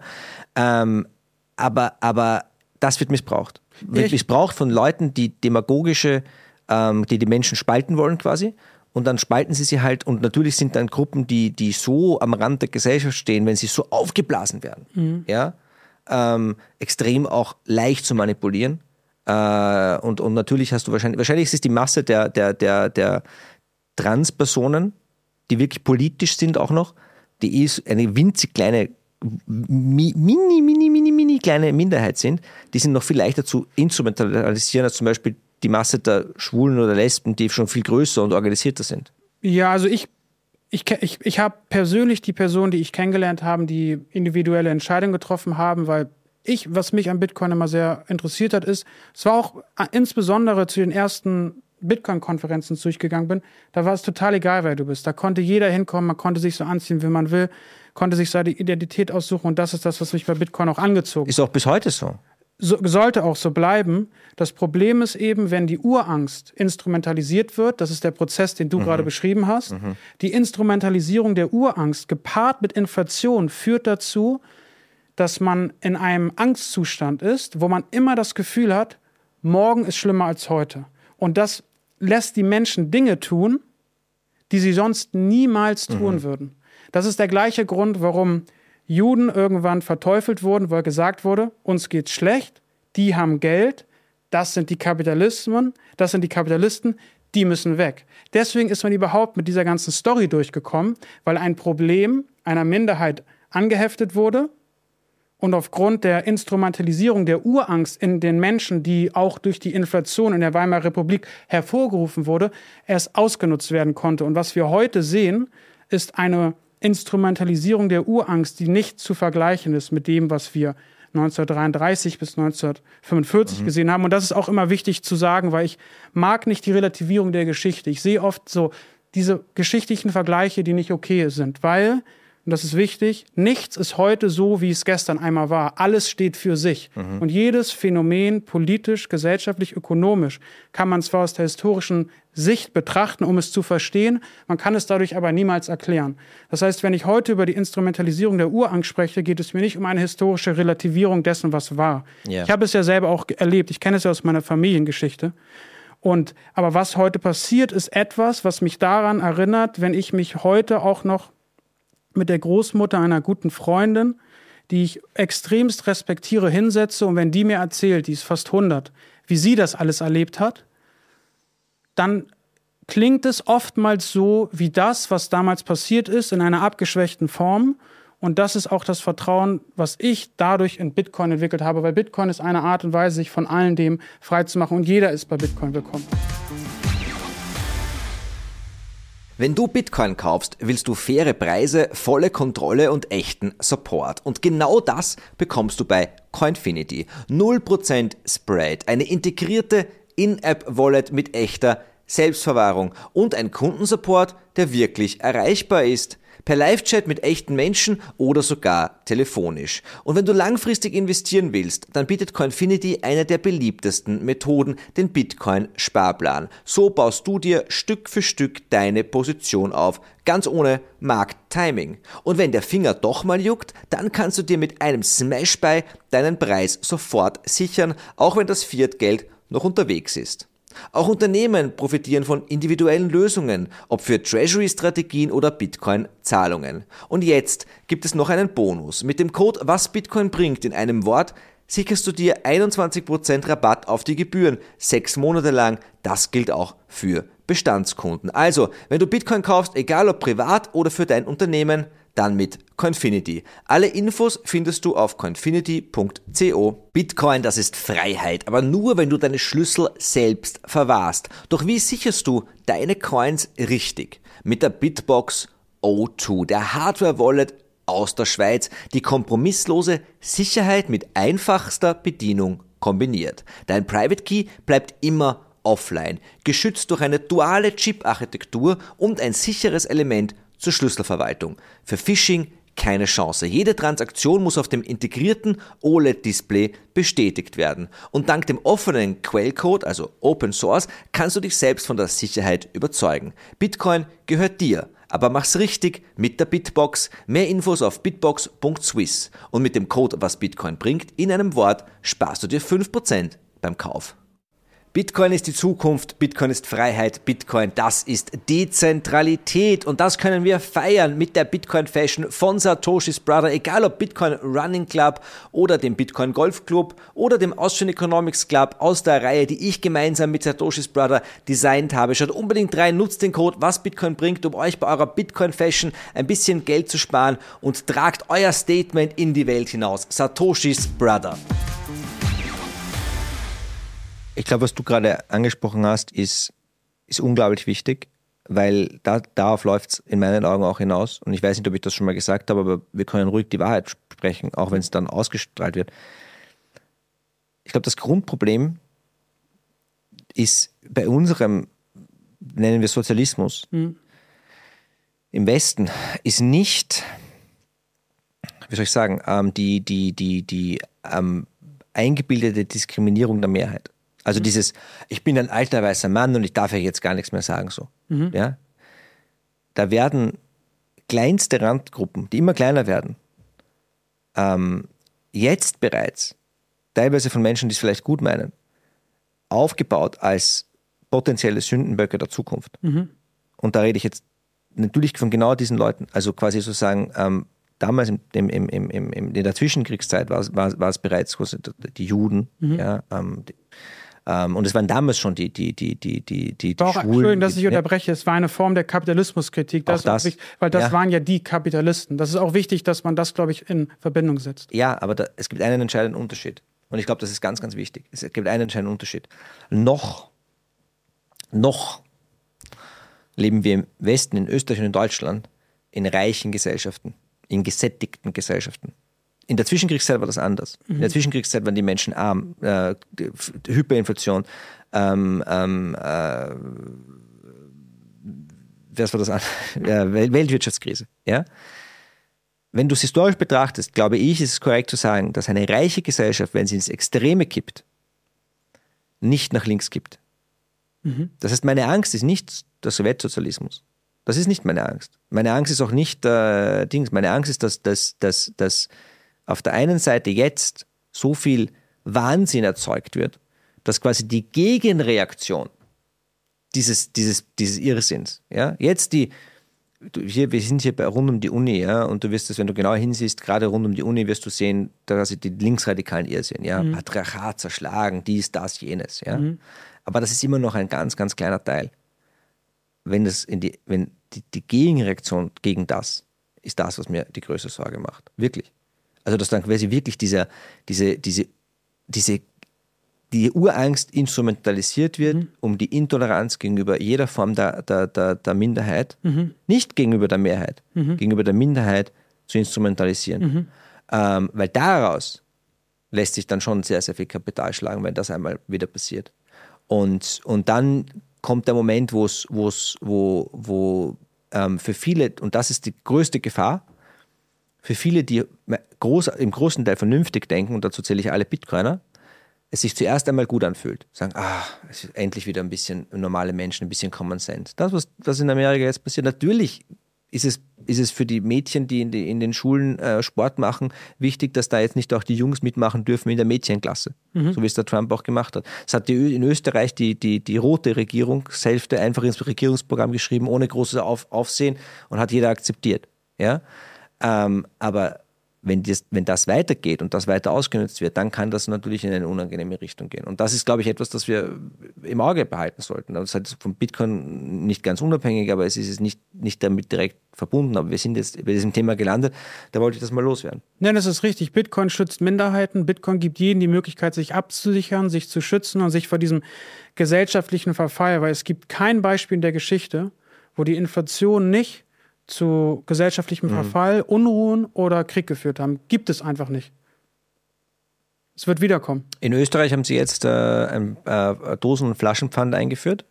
Aber das wird missbraucht. Wird missbraucht von Leuten, die demagogische, die Menschen spalten wollen quasi. Und dann spalten sie halt. Und natürlich sind dann Gruppen, die so am Rand der Gesellschaft stehen, wenn sie so aufgeblasen werden, extrem auch leicht zu manipulieren. Und natürlich hast du wahrscheinlich ist es die Masse der Transpersonen, die wirklich politisch sind auch noch, die ist eine winzig kleine, mini kleine Minderheit sind, die sind noch viel leichter zu instrumentalisieren als zum Beispiel die Masse der Schwulen oder Lesben, die schon viel größer und organisierter sind. Ja, also ich habe persönlich die Personen, die ich kennengelernt habe, die individuelle Entscheidungen getroffen haben, weil was mich an Bitcoin immer sehr interessiert hat, ist, es war auch insbesondere zu den ersten Bitcoin-Konferenzen, zu ich gegangen bin, da war es total egal, wer du bist. Da konnte jeder hinkommen, man konnte sich so anziehen, wie man will, konnte sich seine Identität aussuchen und das ist das, was mich bei Bitcoin auch angezogen hat. Ist auch bis heute so. sollte auch so bleiben. Das Problem ist eben, wenn die Urangst instrumentalisiert wird, das ist der Prozess, den du gerade beschrieben hast, die Instrumentalisierung der Urangst gepaart mit Inflation führt dazu, dass man in einem Angstzustand ist, wo man immer das Gefühl hat, morgen ist schlimmer als heute. Und das lässt die Menschen Dinge tun, die sie sonst niemals tun würden. Das ist der gleiche Grund, warum Juden irgendwann verteufelt wurden, weil gesagt wurde, uns geht's schlecht, die haben Geld, das sind die Kapitalisten, die müssen weg. Deswegen ist man überhaupt mit dieser ganzen Story durchgekommen, weil ein Problem einer Minderheit angeheftet wurde und aufgrund der Instrumentalisierung der Urangst in den Menschen, die auch durch die Inflation in der Weimarer Republik hervorgerufen wurde, erst ausgenutzt werden konnte. Und was wir heute sehen, ist eine Instrumentalisierung der Urangst, die nicht zu vergleichen ist mit dem, was wir 1933 bis 1945 gesehen haben. Und das ist auch immer wichtig zu sagen, weil ich mag nicht die Relativierung der Geschichte. Ich sehe oft so diese geschichtlichen Vergleiche, die nicht okay sind, weil, und das ist wichtig, nichts ist heute so, wie es gestern einmal war. Alles steht für sich. Und jedes Phänomen, politisch, gesellschaftlich, ökonomisch, kann man zwar aus der historischen Sicht betrachten, um es zu verstehen, man kann es dadurch aber niemals erklären. Das heißt, wenn ich heute über die Instrumentalisierung der Urangst spreche, geht es mir nicht um eine historische Relativierung dessen, was war. Yeah. Ich habe es ja selber auch erlebt, ich kenne es ja aus meiner Familiengeschichte. Aber was heute passiert, ist etwas, was mich daran erinnert, wenn ich mich heute auch noch mit der Großmutter einer guten Freundin, die ich extremst respektiere, hinsetze und wenn die mir erzählt, die ist fast 100, wie sie das alles erlebt hat, dann klingt es oftmals so wie das, was damals passiert ist, in einer abgeschwächten Form. Und das ist auch das Vertrauen, was ich dadurch in Bitcoin entwickelt habe, weil Bitcoin ist eine Art und Weise, sich von allen dem frei zu machen. Und jeder ist bei Bitcoin willkommen. Wenn du Bitcoin kaufst, willst du faire Preise, volle Kontrolle und echten Support. Und genau das bekommst du bei Coinfinity. 0% Spread, eine integrierte In-App-Wallet mit echter Selbstverwahrung und ein Kundensupport, der wirklich erreichbar ist. Per Live-Chat mit echten Menschen oder sogar telefonisch. Und wenn du langfristig investieren willst, dann bietet Coinfinity eine der beliebtesten Methoden, den Bitcoin-Sparplan. So baust du dir Stück für Stück deine Position auf, ganz ohne Markttiming. Und wenn der Finger doch mal juckt, dann kannst du dir mit einem Smash-Buy deinen Preis sofort sichern, auch wenn das Fiat-Geld noch unterwegs ist. Auch Unternehmen profitieren von individuellen Lösungen, ob für Treasury-Strategien oder Bitcoin-Zahlungen. Und jetzt gibt es noch einen Bonus. Mit dem Code Was Bitcoin bringt in einem Wort sicherst du dir 21% Rabatt auf die Gebühren, 6 Monate lang. Das gilt auch für Bestandskunden. Also, wenn du Bitcoin kaufst, egal ob privat oder für dein Unternehmen, dann mit Coinfinity. Alle Infos findest du auf coinfinity.co. Bitcoin, das ist Freiheit, aber nur, wenn du deine Schlüssel selbst verwahrst. Doch wie sicherst du deine Coins richtig? Mit der Bitbox O2, der Hardware-Wallet aus der Schweiz, die kompromisslose Sicherheit mit einfachster Bedienung kombiniert. Dein Private Key bleibt immer offline, geschützt durch eine duale Chip-Architektur und ein sicheres Element zur Schlüsselverwaltung. Für Phishing keine Chance. Jede Transaktion muss auf dem integrierten OLED-Display bestätigt werden. Und dank dem offenen Quellcode, also Open Source, kannst du dich selbst von der Sicherheit überzeugen. Bitcoin gehört dir, aber mach's richtig mit der Bitbox. Mehr Infos auf bitbox.swiss. Und mit dem Code Was Bitcoin bringt in einem Wort sparst du dir 5% beim Kauf. Bitcoin ist die Zukunft, Bitcoin ist Freiheit, Bitcoin, das ist Dezentralität und das können wir feiern mit der Bitcoin Fashion von Satoshis Brother, egal ob Bitcoin Running Club oder dem Bitcoin Golf Club oder dem Austrian Economics Club aus der Reihe, die ich gemeinsam mit Satoshis Brother designt habe. Schaut unbedingt rein, nutzt den Code Was Bitcoin bringt, um euch bei eurer Bitcoin Fashion ein bisschen Geld zu sparen und tragt euer Statement in die Welt hinaus. Satoshis Brother. Ich glaube, was du gerade angesprochen hast, ist unglaublich wichtig, weil darauf läuft es in meinen Augen auch hinaus. Und ich weiß nicht, ob ich das schon mal gesagt habe, aber wir können ruhig die Wahrheit sprechen, auch wenn es dann ausgestrahlt wird. Ich glaube, das Grundproblem ist bei unserem, nennen wir Sozialismus, im Westen, ist nicht, wie soll ich sagen, die eingebildete Diskriminierung der Mehrheit. Also dieses, ich bin ein alter weißer Mann und ich darf ja jetzt gar nichts mehr sagen, so. Ja? Da werden kleinste Randgruppen, die immer kleiner werden, jetzt bereits, teilweise von Menschen, die es vielleicht gut meinen, aufgebaut als potenzielle Sündenböcke der Zukunft. Und da rede ich jetzt natürlich von genau diesen Leuten, also quasi sozusagen, damals in der Zwischenkriegszeit war es bereits die Juden, ja, und es waren damals schon die Doch, Schwulen. Entschuldigung, dass ich unterbreche, es war eine Form der Kapitalismuskritik, weil das waren ja die Kapitalisten. Das ist auch wichtig, dass man das, glaube ich, in Verbindung setzt. Ja, aber es gibt einen entscheidenden Unterschied. Und ich glaube, das ist ganz, ganz wichtig. Es gibt einen entscheidenden Unterschied. Noch leben wir im Westen, in Österreich und in Deutschland, in reichen Gesellschaften, in gesättigten Gesellschaften. In der Zwischenkriegszeit war das anders. In der Zwischenkriegszeit waren die Menschen arm, Hyperinflation, Weltwirtschaftskrise. Ja? Wenn du es historisch betrachtest, glaube ich, ist es korrekt zu sagen, dass eine reiche Gesellschaft, wenn sie ins Extreme kippt, nicht nach links kippt. Das heißt, meine Angst ist nicht der Sowjetsozialismus. Das ist nicht meine Angst. Meine Angst ist auch nicht meine Angst ist, dass auf der einen Seite jetzt so viel Wahnsinn erzeugt wird, dass quasi die Gegenreaktion dieses Irrsinns, ja, jetzt wir sind hier rund um die Uni, ja, und du wirst das, wenn du genau hinsiehst, gerade rund um die Uni wirst du sehen, dass die linksradikalen Irrsinn, ja, Patriarchat zerschlagen, dies, das, jenes, ja. Aber das ist immer noch ein ganz, ganz kleiner Teil. Wenn die Gegenreaktion gegen das ist das, was mir die größte Sorge macht. Wirklich. Also, dass dann quasi wirklich die Urangst instrumentalisiert wird, um die Intoleranz gegenüber jeder Form der Minderheit, nicht gegenüber der Mehrheit, gegenüber der Minderheit zu instrumentalisieren. Weil daraus lässt sich dann schon sehr, sehr viel Kapital schlagen, wenn das einmal wieder passiert. Und dann kommt der Moment, wo für viele, und das ist die größte Gefahr, für viele, die im großen Teil vernünftig denken, und dazu zähle ich alle Bitcoiner, es sich zuerst einmal gut anfühlt. Sagen, es ist endlich wieder ein bisschen normale Menschen, ein bisschen Common Sense. Das, was in Amerika jetzt passiert, natürlich ist es für die Mädchen, die in den Schulen Sport machen, wichtig, dass da jetzt nicht auch die Jungs mitmachen dürfen in der Mädchenklasse, so wie es der Trump auch gemacht hat. Das hat in Österreich die rote Regierungshälfte einfach ins Regierungsprogramm geschrieben, ohne großes Aufsehen, und hat jeder akzeptiert. Ja? Aber wenn das weitergeht und das weiter ausgenutzt wird, dann kann das natürlich in eine unangenehme Richtung gehen. Und das ist, glaube ich, etwas, das wir im Auge behalten sollten. Das ist halt vom Bitcoin nicht ganz unabhängig, aber es ist nicht damit direkt verbunden. Aber wir sind jetzt bei diesem Thema gelandet, da wollte ich das mal loswerden. Nein, das ist richtig. Bitcoin schützt Minderheiten. Bitcoin gibt jedem die Möglichkeit, sich abzusichern, sich zu schützen und sich vor diesem gesellschaftlichen Verfall, weil es gibt kein Beispiel in der Geschichte, wo die Inflation nicht zu gesellschaftlichem Verfall, Unruhen oder Krieg geführt haben. Gibt es einfach nicht. Es wird wiederkommen. In Österreich haben sie jetzt ein Dosen- und Flaschenpfand eingeführt.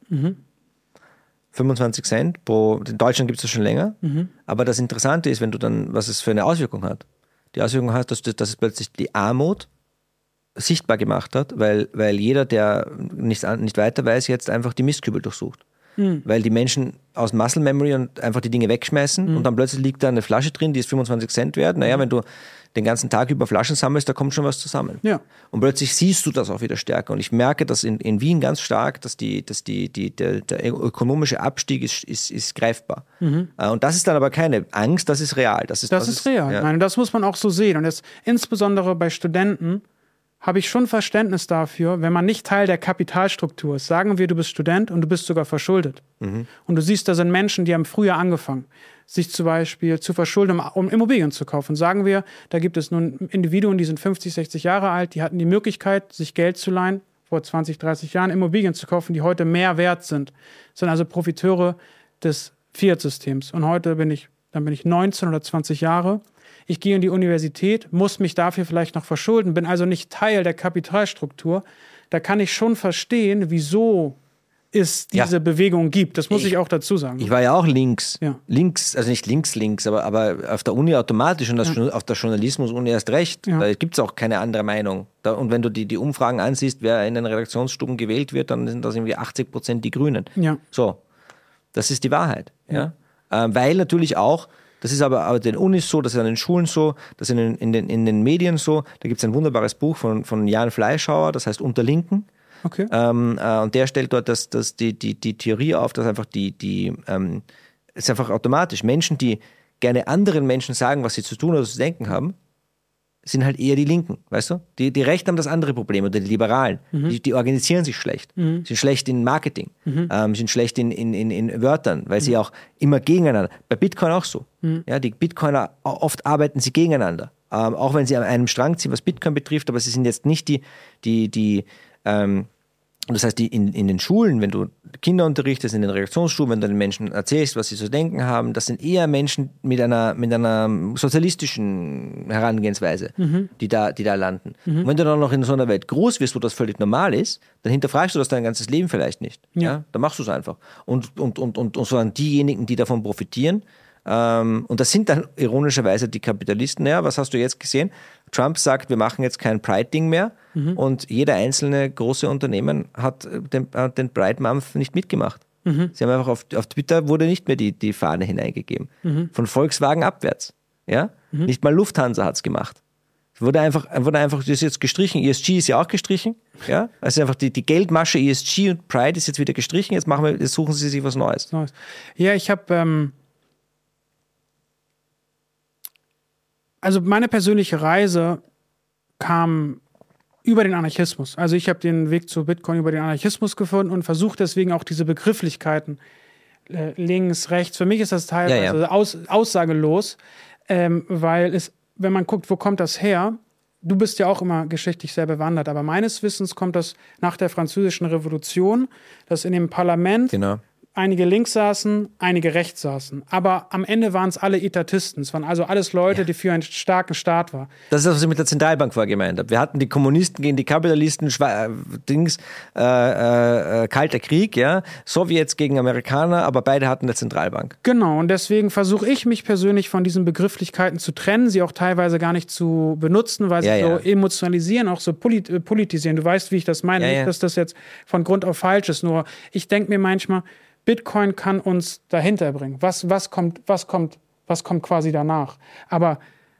25 Cent in Deutschland gibt es das schon länger. Aber das Interessante ist, was es für eine Auswirkung hat. Die Auswirkung hat, dass es plötzlich die Armut sichtbar gemacht hat, weil jeder, der nicht weiter weiß, jetzt einfach die Mistkübel durchsucht. Weil die Menschen aus Muscle Memory und einfach die Dinge wegschmeißen und dann plötzlich liegt da eine Flasche drin, die ist 25 Cent wert. Naja, wenn du den ganzen Tag über Flaschen sammelst, da kommt schon was zusammen. Ja. Und plötzlich siehst du das auch wieder stärker. Und ich merke das in Wien ganz stark, dass der ökonomische Abstieg ist greifbar. Und das ist dann aber keine Angst, das ist real. Das ist real. Ja. Nein, das muss man auch so sehen. Und jetzt insbesondere bei Studenten habe ich schon Verständnis dafür, wenn man nicht Teil der Kapitalstruktur ist. Sagen wir, du bist Student und du bist sogar verschuldet. Und du siehst, da sind Menschen, die haben früher angefangen, sich zum Beispiel zu verschulden, um Immobilien zu kaufen. Sagen wir, da gibt es nun Individuen, die sind 50, 60 Jahre alt, die hatten die Möglichkeit, sich Geld zu leihen, vor 20, 30 Jahren Immobilien zu kaufen, die heute mehr wert sind. Das sind also Profiteure des Fiat-Systems. Und heute bin ich 19 oder 20 Jahre. Ich gehe in die Universität, muss mich dafür vielleicht noch verschulden, bin also nicht Teil der Kapitalstruktur. Da kann ich schon verstehen, wieso es diese Bewegung gibt. Das muss ich auch dazu sagen. Ich war ja auch links, also nicht links, aber auf der Uni automatisch und auf der Journalismus-Uni erst recht. Ja. Da gibt es auch keine andere Meinung. Und wenn du die Umfragen ansiehst, wer in den Redaktionsstuben gewählt wird, dann sind das irgendwie 80% die Grünen. Ja. So, das ist die Wahrheit. Ja. Weil natürlich auch, das ist aber an den Unis so, das ist an den Schulen so, das ist in den Medien so. Da gibt es ein wunderbares Buch von Jan Fleischhauer, das heißt Unter Linken. Okay. Und der stellt dort die Theorie auf, dass einfach ist einfach automatisch. Menschen, die gerne anderen Menschen sagen, was sie zu tun oder zu denken haben, sind halt eher die Linken, weißt du? Die Rechten haben das andere Problem, oder die Liberalen. Die organisieren sich schlecht, sind schlecht in Marketing, sind schlecht in Wörtern, weil sie auch immer gegeneinander, bei Bitcoin auch so. Ja, die Bitcoiner, oft arbeiten sie gegeneinander, auch wenn sie an einem Strang ziehen, was Bitcoin betrifft, aber sie sind jetzt nicht und das heißt, in den Schulen, wenn du Kinder unterrichtest, in den Reaktionsstuben, wenn du den Menschen erzählst, was sie zu denken haben, das sind eher Menschen mit einer sozialistischen Herangehensweise, die da landen. Und wenn du dann noch in so einer Welt groß wirst, wo das völlig normal ist, dann hinterfragst du das dein ganzes Leben vielleicht nicht. Ja? Dann machst du es einfach. Und so an diejenigen, die davon profitieren, und das sind dann ironischerweise die Kapitalisten. Ja, was hast du jetzt gesehen? Trump sagt, wir machen jetzt kein Pride-Ding mehr und jeder einzelne große Unternehmen hat den Pride Month nicht mitgemacht. Sie haben einfach auf Twitter wurde nicht mehr die Fahne hineingegeben. Von Volkswagen abwärts. Ja? Nicht mal Lufthansa hat es gemacht. Wurde einfach, das ist jetzt gestrichen. ESG ist ja auch gestrichen. Ja? Also einfach die Geldmasche ESG und Pride ist jetzt wieder gestrichen. Jetzt suchen sie sich was Neues. Ja, ich habe also meine persönliche Reise kam über den Anarchismus. Also ich habe den Weg zu Bitcoin über den Anarchismus gefunden und versuche deswegen auch diese Begrifflichkeiten links, rechts. Für mich ist das teilweise aussagelos, weil wenn man guckt, wo kommt das her? Du bist ja auch immer geschichtlich sehr bewandert, aber meines Wissens kommt das nach der Französischen Revolution, dass in dem Parlament einige links saßen, einige rechts saßen. Aber am Ende waren es alle Etatisten. Es waren also alles Leute, die für einen starken Staat waren. Das ist das, was ich mit der Zentralbank vorher gemeint habe. Wir hatten die Kommunisten gegen die Kapitalisten, Kalter Krieg, ja, Sowjets gegen Amerikaner, aber beide hatten eine Zentralbank. Genau, und deswegen versuche ich mich persönlich von diesen Begrifflichkeiten zu trennen, sie auch teilweise gar nicht zu benutzen, weil sie so emotionalisieren, auch so politisieren. Du weißt, wie ich das meine. Nicht, dass das jetzt von Grund auf falsch ist, nur ich denke mir manchmal, Bitcoin kann uns dahinter bringen. Was kommt quasi danach? Aber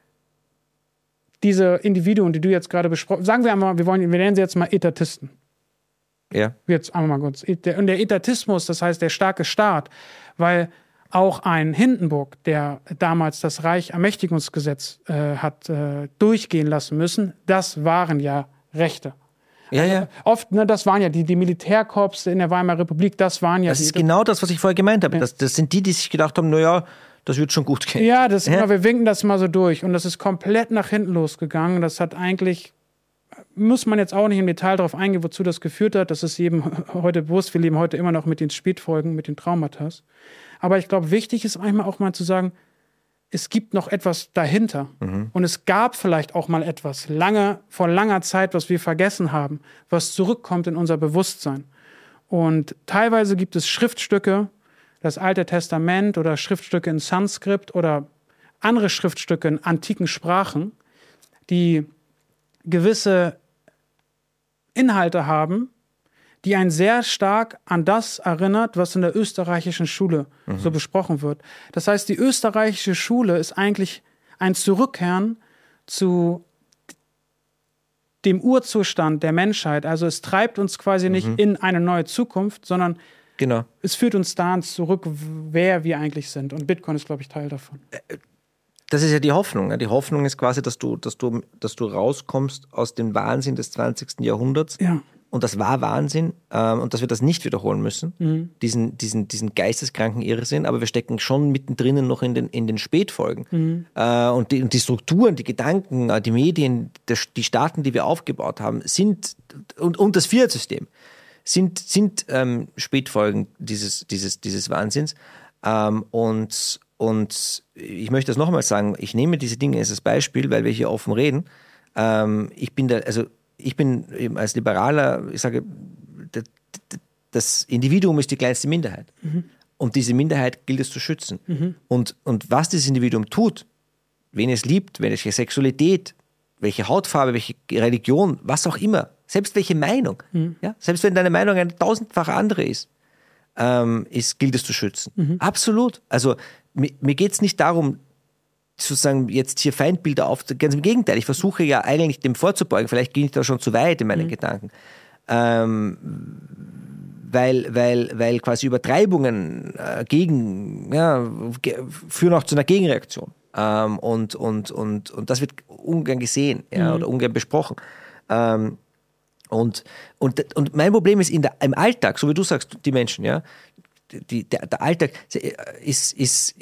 diese Individuen, die du jetzt gerade besprochen hast, sagen wir einmal, wir nennen sie jetzt mal Etatisten. Ja. Jetzt einmal kurz. Und der Etatismus, das heißt der starke Staat, weil auch ein Hindenburg, der damals das Reichsermächtigungsgesetz hat durchgehen lassen müssen, das waren ja Rechte. Ja. Oft, das waren ja die Militärkorps in der Weimarer Republik, das waren ja... Das ist genau das, was ich vorher gemeint habe. Ja. Das sind die sich gedacht haben, naja, das wird schon gut gehen. Ja, wir winken das mal so durch. Und das ist komplett nach hinten losgegangen. Das hat eigentlich, muss man jetzt auch nicht im Detail darauf eingehen, wozu das geführt hat. Das ist jedem heute bewusst. Wir leben heute immer noch mit den Spätfolgen, mit den Traumata. Aber ich glaube, wichtig ist manchmal auch mal zu sagen, es gibt noch etwas dahinter. Und es gab vielleicht auch mal etwas vor langer Zeit, was wir vergessen haben, was zurückkommt in unser Bewusstsein. Und teilweise gibt es Schriftstücke, das Alte Testament oder Schriftstücke in Sanskrit oder andere Schriftstücke in antiken Sprachen, die gewisse Inhalte haben, die einen sehr stark an das erinnert, was in der österreichischen Schule so besprochen wird. Das heißt, die österreichische Schule ist eigentlich ein Zurückkehren zu dem Urzustand der Menschheit. Also es treibt uns quasi nicht in eine neue Zukunft, sondern es führt uns dahin zurück, wer wir eigentlich sind. Und Bitcoin ist, glaube ich, Teil davon. Das ist ja die Hoffnung. Die Hoffnung ist quasi, dass du rauskommst aus dem Wahnsinn des 20. Jahrhunderts. Ja. Und das war Wahnsinn und dass wir das nicht wiederholen müssen, diesen geisteskranken Irrsinn, aber wir stecken schon mittendrin noch in den Spätfolgen. Und die Strukturen, die Gedanken, die Medien, die Staaten, die wir aufgebaut haben, und das Fiat-System sind Spätfolgen dieses Wahnsinns. Und ich möchte das nochmal sagen, ich nehme diese Dinge als Beispiel, weil wir hier offen reden. Ich bin als Liberaler, ich sage, das Individuum ist die kleinste Minderheit. Und diese Minderheit gilt es zu schützen. Und was dieses Individuum tut, wen es liebt, welche Sexualität, welche Hautfarbe, welche Religion, was auch immer, selbst welche Meinung, ja, selbst wenn deine Meinung eine tausendfache andere ist, gilt es zu schützen. Absolut. Also mir geht es nicht darum, sozusagen jetzt hier Feindbilder ganz im Gegenteil, ich versuche ja eigentlich dem vorzubeugen, vielleicht gehe ich da schon zu weit in meinen Gedanken, weil quasi Übertreibungen führen auch zu einer Gegenreaktion. Und das wird ungern gesehen, oder ungern besprochen. Und mein Problem ist im Alltag, so wie du sagst, die Menschen, ja, der Alltag ist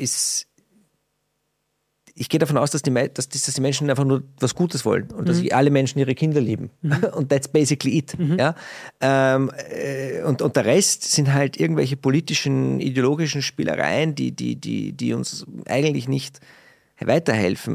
ich gehe davon aus, dass die Menschen einfach nur was Gutes wollen und dass alle Menschen ihre Kinder lieben. Und that's basically it. Ja? Und der Rest sind halt irgendwelche politischen, ideologischen Spielereien, die uns eigentlich nicht weiterhelfen.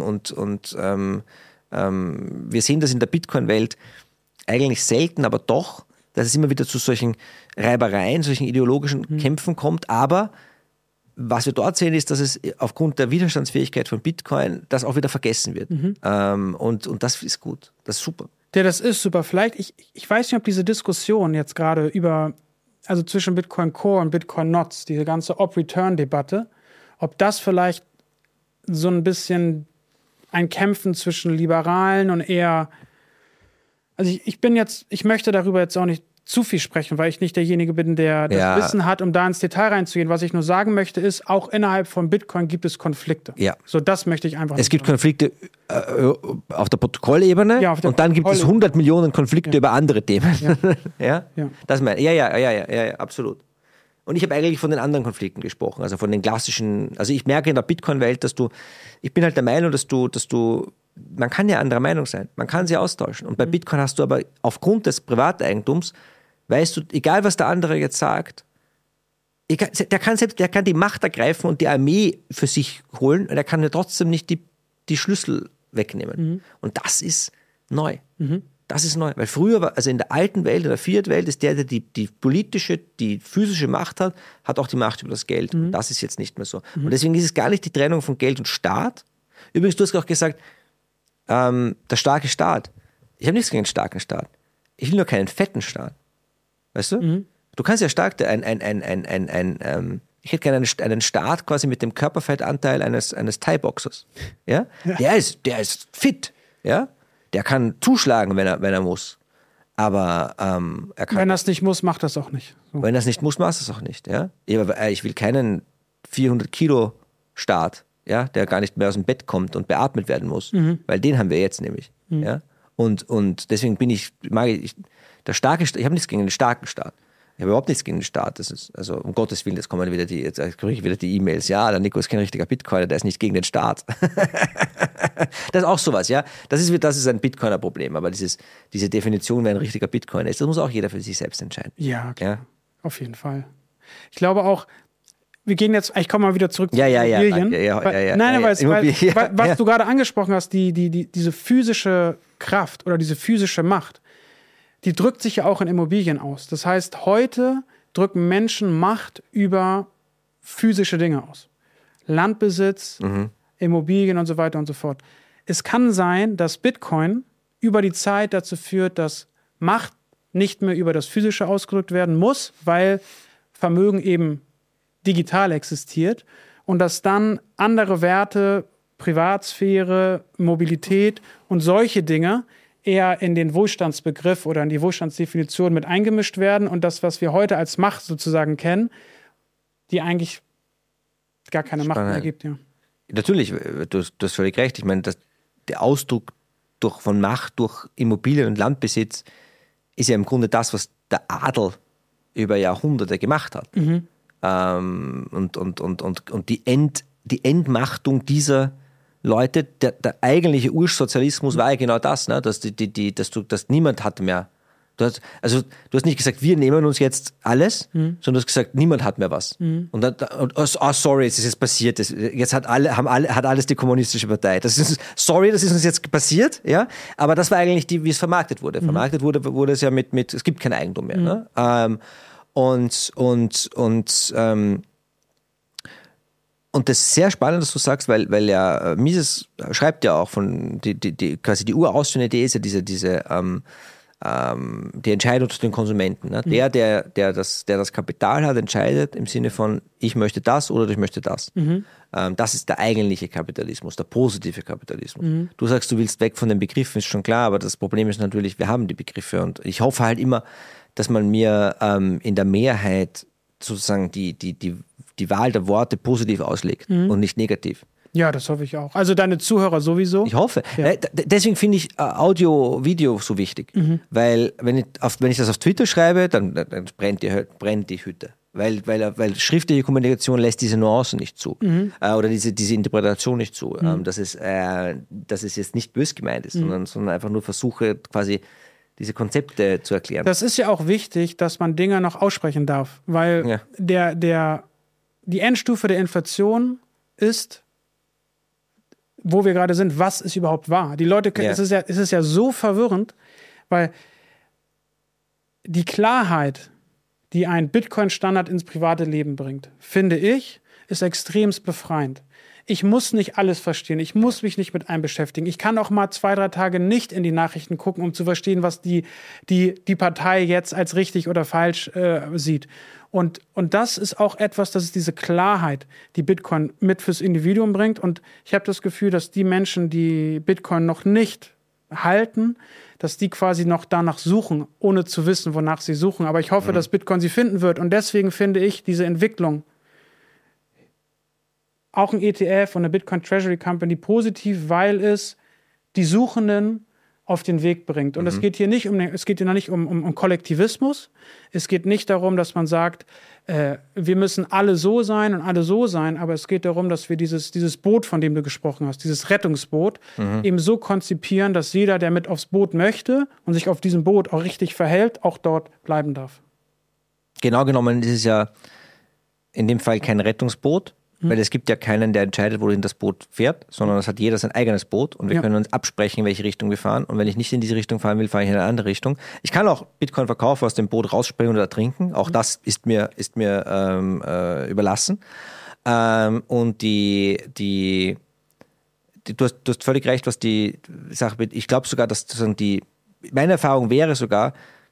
Wir sehen das in der Bitcoin-Welt eigentlich selten, aber doch, dass es immer wieder zu solchen Reibereien, solchen ideologischen Kämpfen kommt. Aber was wir dort sehen, ist, dass es aufgrund der Widerstandsfähigkeit von Bitcoin das auch wieder vergessen wird. Und das ist gut. Das ist super. Ja, das ist super. Vielleicht, ich weiß nicht, ob diese Diskussion jetzt gerade also zwischen Bitcoin Core und Bitcoin Nots, diese ganze Op-Return-Debatte, ob das vielleicht so ein bisschen ein Kämpfen zwischen Liberalen und eher, also ich möchte darüber jetzt auch nicht zu viel sprechen, weil ich nicht derjenige bin, der das Wissen hat, um da ins Detail reinzugehen. Was ich nur sagen möchte, ist, auch innerhalb von Bitcoin gibt es Konflikte. Ja. So, das möchte ich einfach. Es gibt Konflikte auf der Protokollebene und dann gibt es 100 Millionen Konflikte über andere Themen. Ja? Das meine ich. Ja, absolut. Und ich habe eigentlich von den anderen Konflikten gesprochen, also von den klassischen, also ich merke in der Bitcoin-Welt, ich bin halt der Meinung, man kann ja anderer Meinung sein, man kann sie austauschen. Und bei Bitcoin hast du aber aufgrund des Privateigentums, weißt du, egal was der andere jetzt sagt, der kann die Macht ergreifen und die Armee für sich holen und er kann ja trotzdem nicht die Schlüssel wegnehmen. Und das ist neu. Das ist neu, weil früher also in der alten Welt, in der Fiat-Welt, ist der die politische, die physische Macht hat auch die Macht über das Geld. Und das ist jetzt nicht mehr so. Und deswegen ist es gar nicht die Trennung von Geld und Staat. Übrigens, du hast auch gesagt, der starke Staat. Ich habe nichts gegen einen starken Staat. Ich will nur keinen fetten Staat. Weißt du? Du kannst ja stark, ich hätte gerne einen Staat quasi mit dem Körperfettanteil eines Thai-Boxers. Ja? Der ist fit. Ja? Der kann zuschlagen, wenn er muss. Aber wenn er es nicht muss, macht das auch nicht. So. Wenn er es nicht muss, macht es auch nicht. Ja? Ich will keinen 400 Kilo Staat, ja, der gar nicht mehr aus dem Bett kommt und beatmet werden muss. Weil den haben wir jetzt nämlich. Ja? Und deswegen der starke Staat, ich habe nichts gegen den starken Staat. Ich habe überhaupt nichts gegen den Staat. Das ist, also um Gottes Willen, jetzt kriege ich wieder die E-Mails. Ja, der Nico ist kein richtiger Bitcoiner, der ist nicht gegen den Staat. Das ist auch sowas, ja. Das ist ein Bitcoiner-Problem, aber diese Definition, wer ein richtiger Bitcoiner ist, das muss auch jeder für sich selbst entscheiden. Ja, klar. Ja? Auf jeden Fall. Ich glaube auch, wir gehen jetzt, ich komme mal wieder zurück zu Immobilien. Was du gerade angesprochen hast, diese physische Kraft oder diese physische Macht, die drückt sich ja auch in Immobilien aus. Das heißt, heute drücken Menschen Macht über physische Dinge aus. Landbesitz, Immobilien und so weiter und so fort. Es kann sein, dass Bitcoin über die Zeit dazu führt, dass Macht nicht mehr über das Physische ausgedrückt werden muss, weil Vermögen eben digital existiert und dass dann andere Werte, Privatsphäre, Mobilität und solche Dinge eher in den Wohlstandsbegriff oder in die Wohlstandsdefinition mit eingemischt werden und das, was wir heute als Macht sozusagen kennen, die eigentlich gar keine Macht mehr gibt. Ja. Natürlich, du hast völlig recht. Ich meine, der Ausdruck von Macht durch Immobilien und Landbesitz ist ja im Grunde das, was der Adel über Jahrhunderte gemacht hat. Und die Entmachtung dieser Leute, der eigentliche Ursozialismus war ja genau das, ne? dass niemand hatte mehr. Du hast nicht gesagt, wir nehmen uns jetzt alles, sondern du hast gesagt, niemand hat mehr was. Und sorry, es ist jetzt passiert. Jetzt hat alles die kommunistische Partei. Das ist uns jetzt passiert, ja. Aber das war eigentlich wie es vermarktet wurde. Vermarktet wurde es ja mit es gibt kein Eigentum mehr. Ne? Und das ist sehr spannend, dass du sagst, weil ja Mises schreibt ja auch von quasi die urausstehende Idee ist ja diese die Entscheidung zu den Konsumenten. Ne? Der das Kapital hat, entscheidet im Sinne von ich möchte das oder ich möchte das. Das ist der eigentliche Kapitalismus, der positive Kapitalismus. Du sagst, du willst weg von den Begriffen, ist schon klar, aber das Problem ist natürlich, wir haben die Begriffe und ich hoffe halt immer, dass man mir in der Mehrheit sozusagen die Wahl der Worte positiv auslegt und nicht negativ. Ja, das hoffe ich auch. Also deine Zuhörer sowieso? Ich hoffe. Ja. Deswegen finde ich Audio, Video so wichtig. Weil wenn ich das auf Twitter schreibe, dann brennt die Hütte. Weil schriftliche Kommunikation lässt diese Nuancen nicht zu. Oder diese Interpretation nicht zu. Dass es jetzt nicht bös gemeint ist, sondern einfach nur versuche, quasi diese Konzepte zu erklären. Das ist ja auch wichtig, dass man Dinge noch aussprechen darf. Weil die Endstufe der Inflation ist, wo wir gerade sind, was ist überhaupt wahr? Die Leute, es ist ja so verwirrend, weil die Klarheit, die ein Bitcoin-Standard ins private Leben bringt, finde ich, ist extremst befreiend. Ich muss nicht alles verstehen, ich muss mich nicht mit einem beschäftigen. Ich kann auch mal 2-3 Tage nicht in die Nachrichten gucken, um zu verstehen, was die Partei jetzt als richtig oder falsch sieht. Und das ist auch etwas, das ist diese Klarheit, die Bitcoin mit fürs Individuum bringt. Und ich habe das Gefühl, dass die Menschen, die Bitcoin noch nicht halten, dass die quasi noch danach suchen, ohne zu wissen, wonach sie suchen. Aber ich hoffe, dass Bitcoin sie finden wird. Und deswegen finde ich diese Entwicklung, auch ein ETF und eine Bitcoin Treasury Company positiv, weil es die Suchenden auf den Weg bringt. Und es geht hier nicht um Kollektivismus. Es geht nicht darum, dass man sagt, wir müssen alle so sein und alle so sein, aber es geht darum, dass wir dieses Boot, von dem du gesprochen hast, dieses Rettungsboot, eben so konzipieren, dass jeder, der mit aufs Boot möchte und sich auf diesem Boot auch richtig verhält, auch dort bleiben darf. Genau genommen ist es ja in dem Fall kein Rettungsboot, weil es gibt ja keinen, der entscheidet, wohin das Boot fährt, sondern es hat jeder sein eigenes Boot und wir können uns absprechen, in welche Richtung wir fahren. Und wenn ich nicht in diese Richtung fahren will, fahre ich in eine andere Richtung. Ich kann auch Bitcoin verkaufen, aus dem Boot rausspringen oder ertrinken. Auch das ist mir überlassen. Und du hast völlig recht, was die Sache mit, ich glaube sogar, dass meine Erfahrung wäre sogar,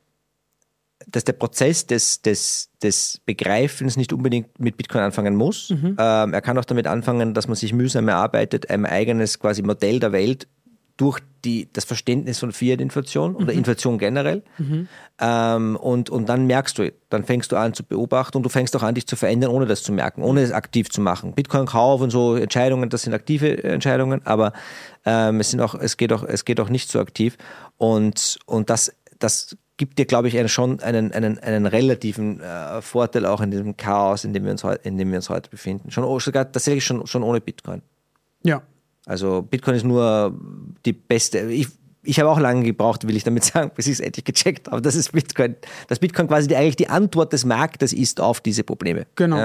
dass der Prozess des Begreifens nicht unbedingt mit Bitcoin anfangen muss. Er kann auch damit anfangen, dass man sich mühsam erarbeitet, ein eigenes quasi Modell der Welt durch das Verständnis von Fiat-Inflation oder Inflation generell. Und dann dann fängst du an zu beobachten und du fängst auch an, dich zu verändern, ohne das zu merken, ohne es aktiv zu machen. Bitcoin-Kauf und so Entscheidungen, das sind aktive Entscheidungen, aber es geht auch nicht so aktiv. Und das gibt dir, glaube ich, schon einen relativen Vorteil auch in diesem Chaos, in dem wir uns heute befinden. Sogar tatsächlich schon ohne Bitcoin. Ja. Also Bitcoin ist nur die beste. Ich habe auch lange gebraucht, will ich damit sagen, bis ich es endlich gecheckt habe. Dass Bitcoin quasi eigentlich die Antwort des Marktes ist auf diese Probleme. Genau.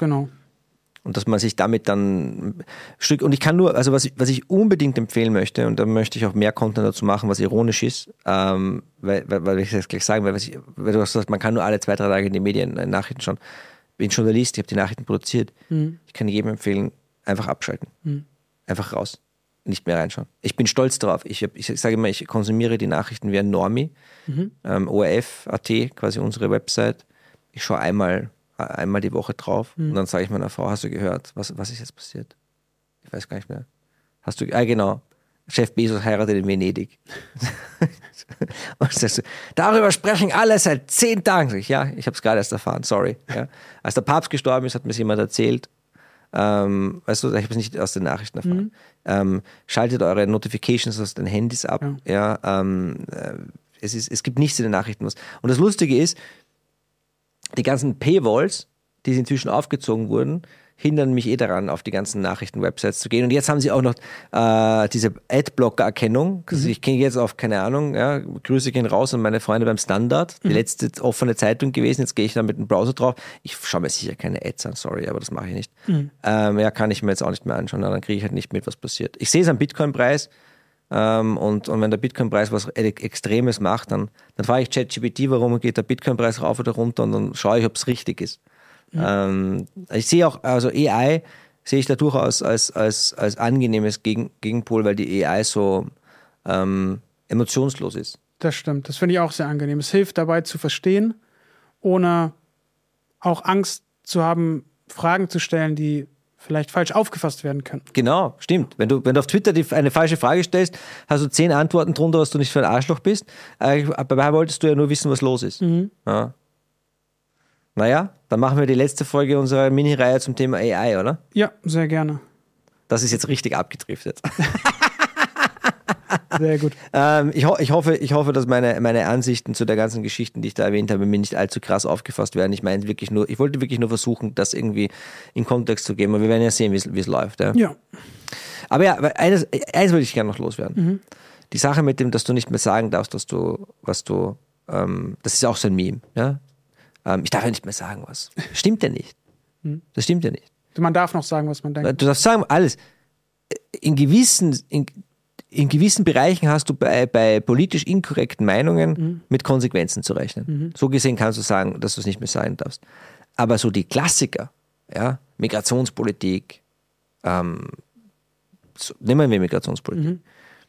Und dass man sich damit dann und ich kann nur, also was ich unbedingt empfehlen möchte, und da möchte ich auch mehr Content dazu machen, was ironisch ist, weil ich das gleich sagen, weil du hast gesagt, man kann nur alle 2-3 Tage in die Medien Nachrichten schauen. Ich bin Journalist, ich habe die Nachrichten produziert. Ich kann jedem empfehlen, einfach abschalten. Einfach raus. Nicht mehr reinschauen. Ich bin stolz darauf. Ich sage immer, ich konsumiere die Nachrichten wie ein Normie. ORF.at, quasi unsere Website. Ich schaue einmal die Woche drauf und dann sage ich meiner Frau, hast du gehört, was ist jetzt passiert? Ich weiß gar nicht mehr. Hast du, genau, Jeff Bezos heiratet in Venedig. Und sagst du, darüber sprechen alle seit 10 Tagen. Sag ich, ja, ich habe es gerade erst erfahren, sorry. Ja. Als der Papst gestorben ist, hat mir das jemand erzählt. Weißt du, ich habe es nicht aus den Nachrichten erfahren. Schaltet eure Notifications aus den Handys ab. Es gibt nichts in den Nachrichten. Und das Lustige ist, die ganzen Paywalls, die inzwischen aufgezogen wurden, hindern mich daran, auf die ganzen Nachrichten-Websites zu gehen. Und jetzt haben sie auch noch diese Adblocker-Erkennung. Also ich gehe jetzt auf, keine Ahnung, Grüße gehen raus an meine Freunde beim Standard, die letzte offene Zeitung gewesen. Jetzt gehe ich da mit dem Browser drauf. Ich schaue mir sicher keine Ads an, sorry, aber das mache ich nicht. Kann ich mir jetzt auch nicht mehr anschauen, dann kriege ich halt nicht mit, was passiert. Ich sehe es am Bitcoin-Preis Und wenn der Bitcoin-Preis was Extremes macht, dann frage ich ChatGPT, warum geht der Bitcoin-Preis rauf oder runter und dann schaue ich, ob es richtig ist. Ich sehe auch, also AI sehe ich da durchaus als angenehmes Gegenpol, weil die AI so emotionslos ist. Das stimmt, das finde ich auch sehr angenehm. Es hilft dabei zu verstehen, ohne auch Angst zu haben, Fragen zu stellen, die vielleicht falsch aufgefasst werden können. Genau, stimmt. Wenn du auf Twitter eine falsche Frage stellst, hast du 10 Antworten drunter, dass du nicht für ein Arschloch bist. Dabei wolltest du ja nur wissen, was los ist. Ja. Naja, dann machen wir die letzte Folge unserer Mini-Reihe zum Thema AI, oder? Ja, sehr gerne. Das ist jetzt richtig abgedriftet. Sehr gut. Ich hoffe, dass meine Ansichten zu der ganzen Geschichten, die ich da erwähnt habe, mir nicht allzu krass aufgefasst werden. Ich wollte wirklich nur versuchen, das irgendwie in Kontext zu geben. Aber wir werden ja sehen, wie es läuft. Ja. Aber ja, eines würde ich gerne noch loswerden. Die Sache mit dem, dass du nicht mehr sagen darfst, das ist auch so ein Meme. Ja? Ich darf ja nicht mehr sagen, was. Stimmt ja nicht. Das stimmt ja nicht. Man darf noch sagen, was man denkt. Du darfst sagen, alles. In gewissen Bereichen hast du bei politisch inkorrekten Meinungen mit Konsequenzen zu rechnen. So gesehen kannst du sagen, dass du es nicht mehr sagen darfst. Aber so die Klassiker, ja, Migrationspolitik, nehmen wir Migrationspolitik.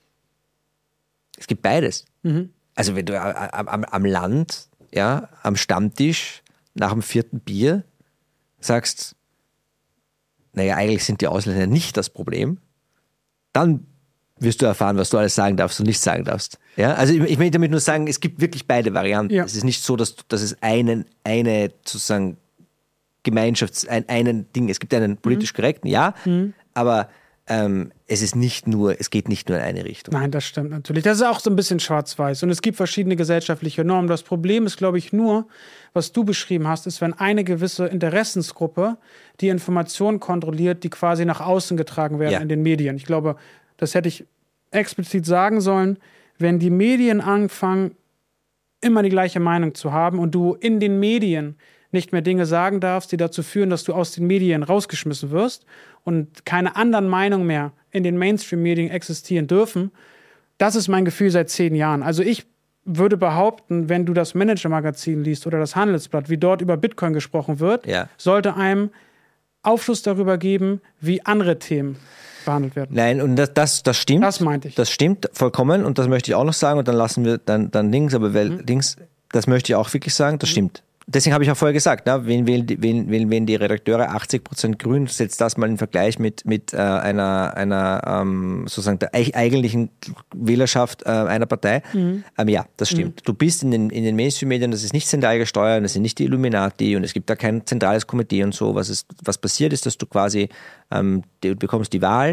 Es gibt beides. Also wenn du am Land, ja, am Stammtisch nach dem 4. Bier sagst, naja, eigentlich sind die Ausländer nicht das Problem, dann wirst du erfahren, was du alles sagen darfst und nicht sagen darfst. Ja? Also ich möchte damit nur sagen, es gibt wirklich beide Varianten. Ja. Es ist nicht so, dass es eine sozusagen einen Ding, es gibt einen politisch korrekten, ja, aber es geht nicht nur in eine Richtung. Nein, das stimmt natürlich. Das ist auch so ein bisschen schwarz-weiß und es gibt verschiedene gesellschaftliche Normen. Das Problem ist, glaube ich, nur, was du beschrieben hast, ist, wenn eine gewisse Interessensgruppe die Informationen kontrolliert, die quasi nach außen getragen werden in den Medien. Ich glaube, das hätte ich explizit sagen sollen, wenn die Medien anfangen, immer die gleiche Meinung zu haben und du in den Medien nicht mehr Dinge sagen darfst, die dazu führen, dass du aus den Medien rausgeschmissen wirst und keine anderen Meinungen mehr in den Mainstream-Medien existieren dürfen. Das ist mein Gefühl seit 10 Jahren. Also ich würde behaupten, wenn du das Manager-Magazin liest oder das Handelsblatt, wie dort über Bitcoin gesprochen wird, sollte einem Aufschluss darüber geben, wie andere Themen behandelt werden. Nein, und das stimmt. Das meinte ich. Das stimmt vollkommen und das möchte ich auch noch sagen und dann lassen wir dann links, aber das möchte ich auch wirklich sagen, das stimmt. Deswegen habe ich auch vorher gesagt, wen wählen die Redakteure 80% grün, setzt das mal in Vergleich mit einer sozusagen der eigentlichen Wählerschaft einer Partei. Ja, das stimmt. Du bist in den Mainstream-Medien, das ist nicht zentral gesteuert, das sind nicht die Illuminati und es gibt da kein zentrales Komitee und so. Was passiert ist, dass du quasi, du bekommst die Wahl,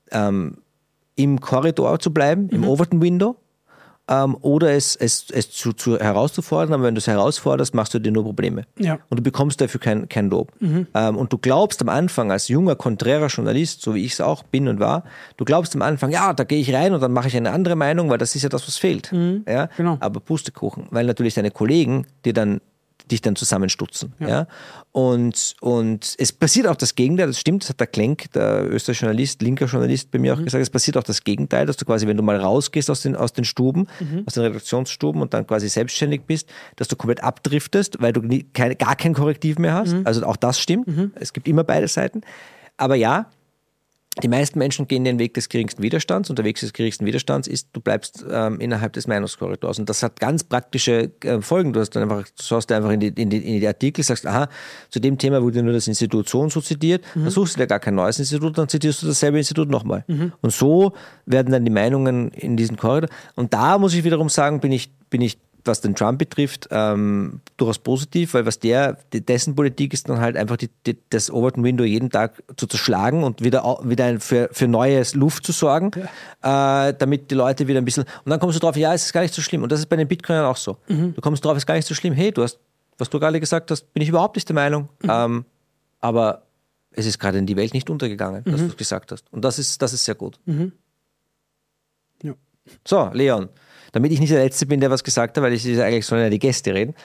im Korridor zu bleiben, im Overton Window, oder es herauszufordern, aber wenn du es herausforderst, machst du dir nur Probleme. Ja. Und du bekommst dafür kein Lob. Und du glaubst am Anfang als junger, konträrer Journalist, so wie ich es auch bin und war, du glaubst am Anfang, ja, da gehe ich rein und dann mache ich eine andere Meinung, weil das ist ja das, was fehlt. Ja? Genau. Aber Pustekuchen, weil natürlich deine Kollegen dich dann zusammenstutzen. Ja? Und es passiert auch das Gegenteil, das stimmt, das hat der Klenk, der österreichische Journalist, linker Journalist bei mir auch gesagt, es passiert auch das Gegenteil, dass du quasi, wenn du mal rausgehst aus den Stuben, aus den Redaktionsstuben und dann quasi selbstständig bist, dass du komplett abdriftest, weil du gar kein Korrektiv mehr hast. Also auch das stimmt. Es gibt immer beide Seiten. Aber ja, die meisten Menschen gehen den Weg des geringsten Widerstands und der Weg des geringsten Widerstands ist, du bleibst innerhalb des Meinungskorridors und das hat ganz praktische Folgen. Du schaust einfach in die Artikel, sagst, aha, zu dem Thema wurde nur das Institut so und so zitiert, dann suchst du dir gar kein neues Institut, dann zitierst du dasselbe Institut nochmal. Und so werden dann die Meinungen in diesen Korridor. Und da muss ich wiederum sagen, bin ich was den Trump betrifft, durchaus positiv, weil dessen Politik ist dann halt einfach das Overton Window jeden Tag zu zerschlagen und wieder für neues Luft zu sorgen, damit die Leute wieder ein bisschen, und dann kommst du drauf, ja, es ist gar nicht so schlimm und das ist bei den Bitcoinern auch so. Du kommst drauf, es ist gar nicht so schlimm, hey, was du gerade gesagt hast, bin ich überhaupt nicht der Meinung, aber es ist gerade in die Welt nicht untergegangen, dass du es gesagt hast und das ist sehr gut. Ja. So, Leon, damit ich nicht der Letzte bin, der was gesagt hat, weil eigentlich sollen ja die Gäste reden.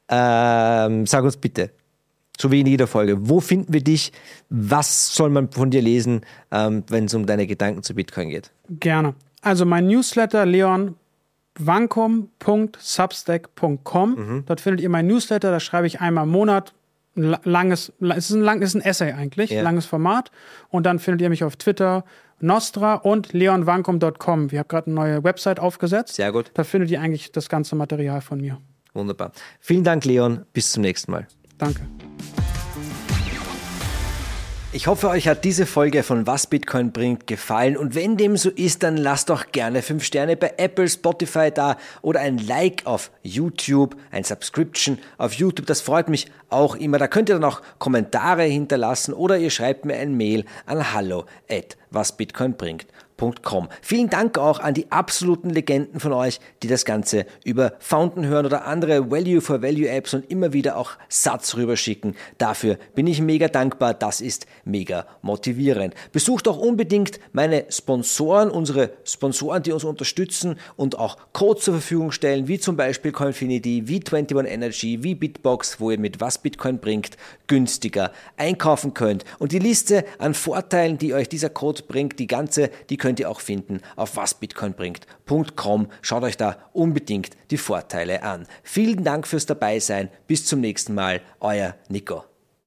Sag uns bitte, so wie in jeder Folge, wo finden wir dich? Was soll man von dir lesen, wenn es um deine Gedanken zu Bitcoin geht? Gerne. Also mein Newsletter leonwankum.substack.com. Dort findet ihr mein Newsletter, da schreibe ich einmal im Monat es ist ein Essay eigentlich, langes Format. Und dann findet ihr mich auf Twitter, Nostra und leonwankum.com. Wir haben gerade eine neue Website aufgesetzt. Sehr gut. Da findet ihr eigentlich das ganze Material von mir. Wunderbar. Vielen Dank, Leon. Bis zum nächsten Mal. Danke. Ich hoffe, euch hat diese Folge von Was Bitcoin bringt gefallen und wenn dem so ist, dann lasst doch gerne 5 Sterne bei Apple, Spotify da oder ein Like auf YouTube, ein Subscription auf YouTube, das freut mich auch immer. Da könnt ihr dann auch Kommentare hinterlassen oder ihr schreibt mir ein Mail an hallo@wasbitcoinbringt.com. Vielen Dank auch an die absoluten Legenden von euch, die das Ganze über Fountain hören oder andere Value-for-Value-Apps und immer wieder auch Satz rüberschicken. Dafür bin ich mega dankbar, das ist mega motivierend. Besucht auch unbedingt meine Sponsoren, unsere Sponsoren, die uns unterstützen und auch Codes zur Verfügung stellen, wie zum Beispiel Coinfinity, wie 21 Energy, wie Bitbox, wo ihr mit Was Bitcoin bringt günstiger einkaufen könnt. Und die Liste an Vorteilen, die euch dieser Code bringt, die könnt ihr auch finden auf wasbitcoinbringt.com. Schaut euch da unbedingt die Vorteile an. Vielen Dank fürs Dabeisein. Bis zum nächsten Mal. Euer Nico.